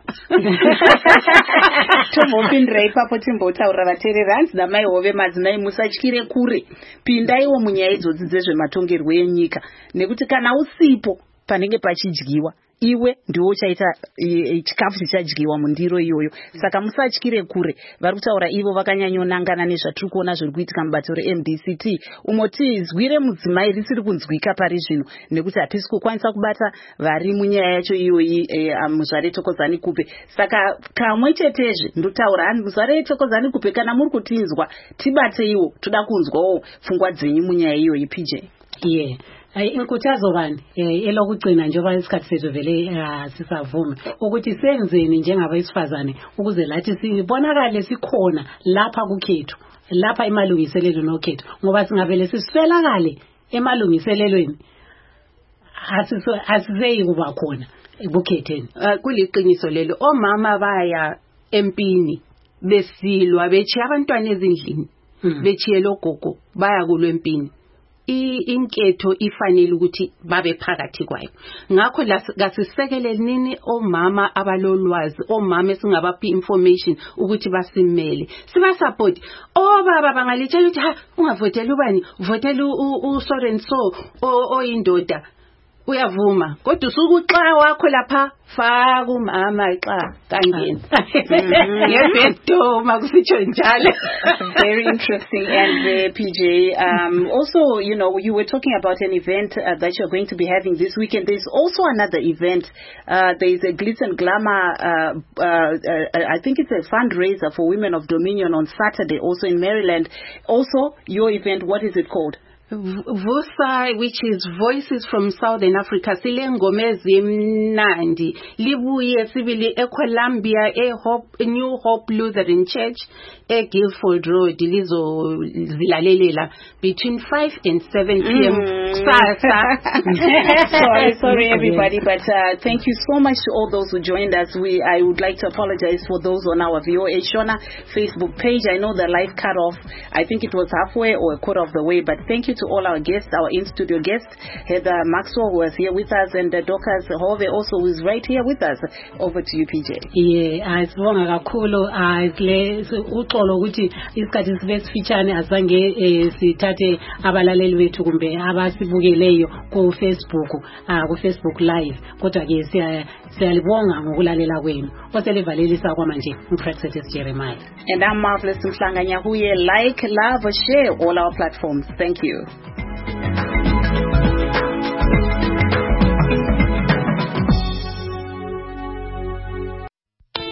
Tombopindira ipapo timbotaura vateereri hanzi namai Hove madzimai musatyire kure, pindaiwo munyaya idzodzi dzezvematongerwo enyika, nekuti kana usipo panenge pachidyiwa iwe ndiwo uchaita chikafu chichadyiwa mundiro iyoyo. Saka musatyire kure. Vari kutaura ivo vakanyanyonangana nezvatiri kuona zviri kuitika mubato reM D C T umo tizwire mudzimai risiri kunzwika pari zvino nekuti hatisi kukwanisa kubata vari munyaya yacho iyoyi e, muzvare Thokozani Kupe. Saka kamwe chetezve ndotaura hanzi muzvare Thokozani Kupe kana muri kutinzwa tibate iwo, toda kunzwawo pfungwa dzenyu munyaya iyoyi P J. Yeah. Inkuthazo bani elokugcina njengoba isikhathi sethu vele sisavuma ukuthi senzeni njengabesifazane ukuze lathi sibonakale sikhona lapha kukhetho, lapha emalungiselelo nokhetho, ngoba singavele siswelakale emalungiselelweni asizeyi kuba khona ebukhetheni. Kuliqiniso lelo, omama baya empini besilwa bechiya abantwana ezindlini bechiye logogo baya kulwempini. Inketho ifanele ukuthi babe phakathi kwayo. Ngakho lasisekele nini omama abalolwazi, omama esingabaphi information ukuthi basimele, siba support. Obaba bangalitshela ukuthi ha ungavotela ubani, votela u so and so oyindoda. uyavuma kodwa usuku xa wakho lapha faka umama xa kangeni ngebedo makusitsho njalo. Very interesting. And uh, P J, um, also, you know, you were talking about an event uh, that you're going to be having this weekend. There's also another event. Uh, there is a Glitz and Glamour, uh, uh, uh, I think it's a fundraiser for Women of Dominion on Saturday, also in Maryland. Also, your event, what is it called? Vusa, which is Voices from Southern Africa, sile ngoma ezimnandi libuye sibili eColumbia eHope New Hope Lutheran Church eGuildford Road lizo zilalelela between five and seven p.m. Mm. sorry sorry everybody, but uh, thank you so much to all those who joined us. We I would like to apologize for those on our V O A Shona Facebook page. I know the live cut off, I think it was halfway or a quarter of the way, but thank you to all our guests, our in-studio guests, Heather Maxwell, who was here with us, and uh, Dorcas Hove also, who is right here with us. Over to you, P J. Yeah, asibonga kakhulu asile uxolo ukuthi isikhathi sibesifitshane azange sithathe abalaleli bethu kumbe abasibukeleyo ku Facebook, ah ku Facebook live, kodwa ke siyalibonga ngokulalela kwenu. Oselevalelisa kwamanje uPrexetis Jeremiah. And I'm Marvelous Mhlanga Nyahuye. Like, love, share all our platforms. Thank you.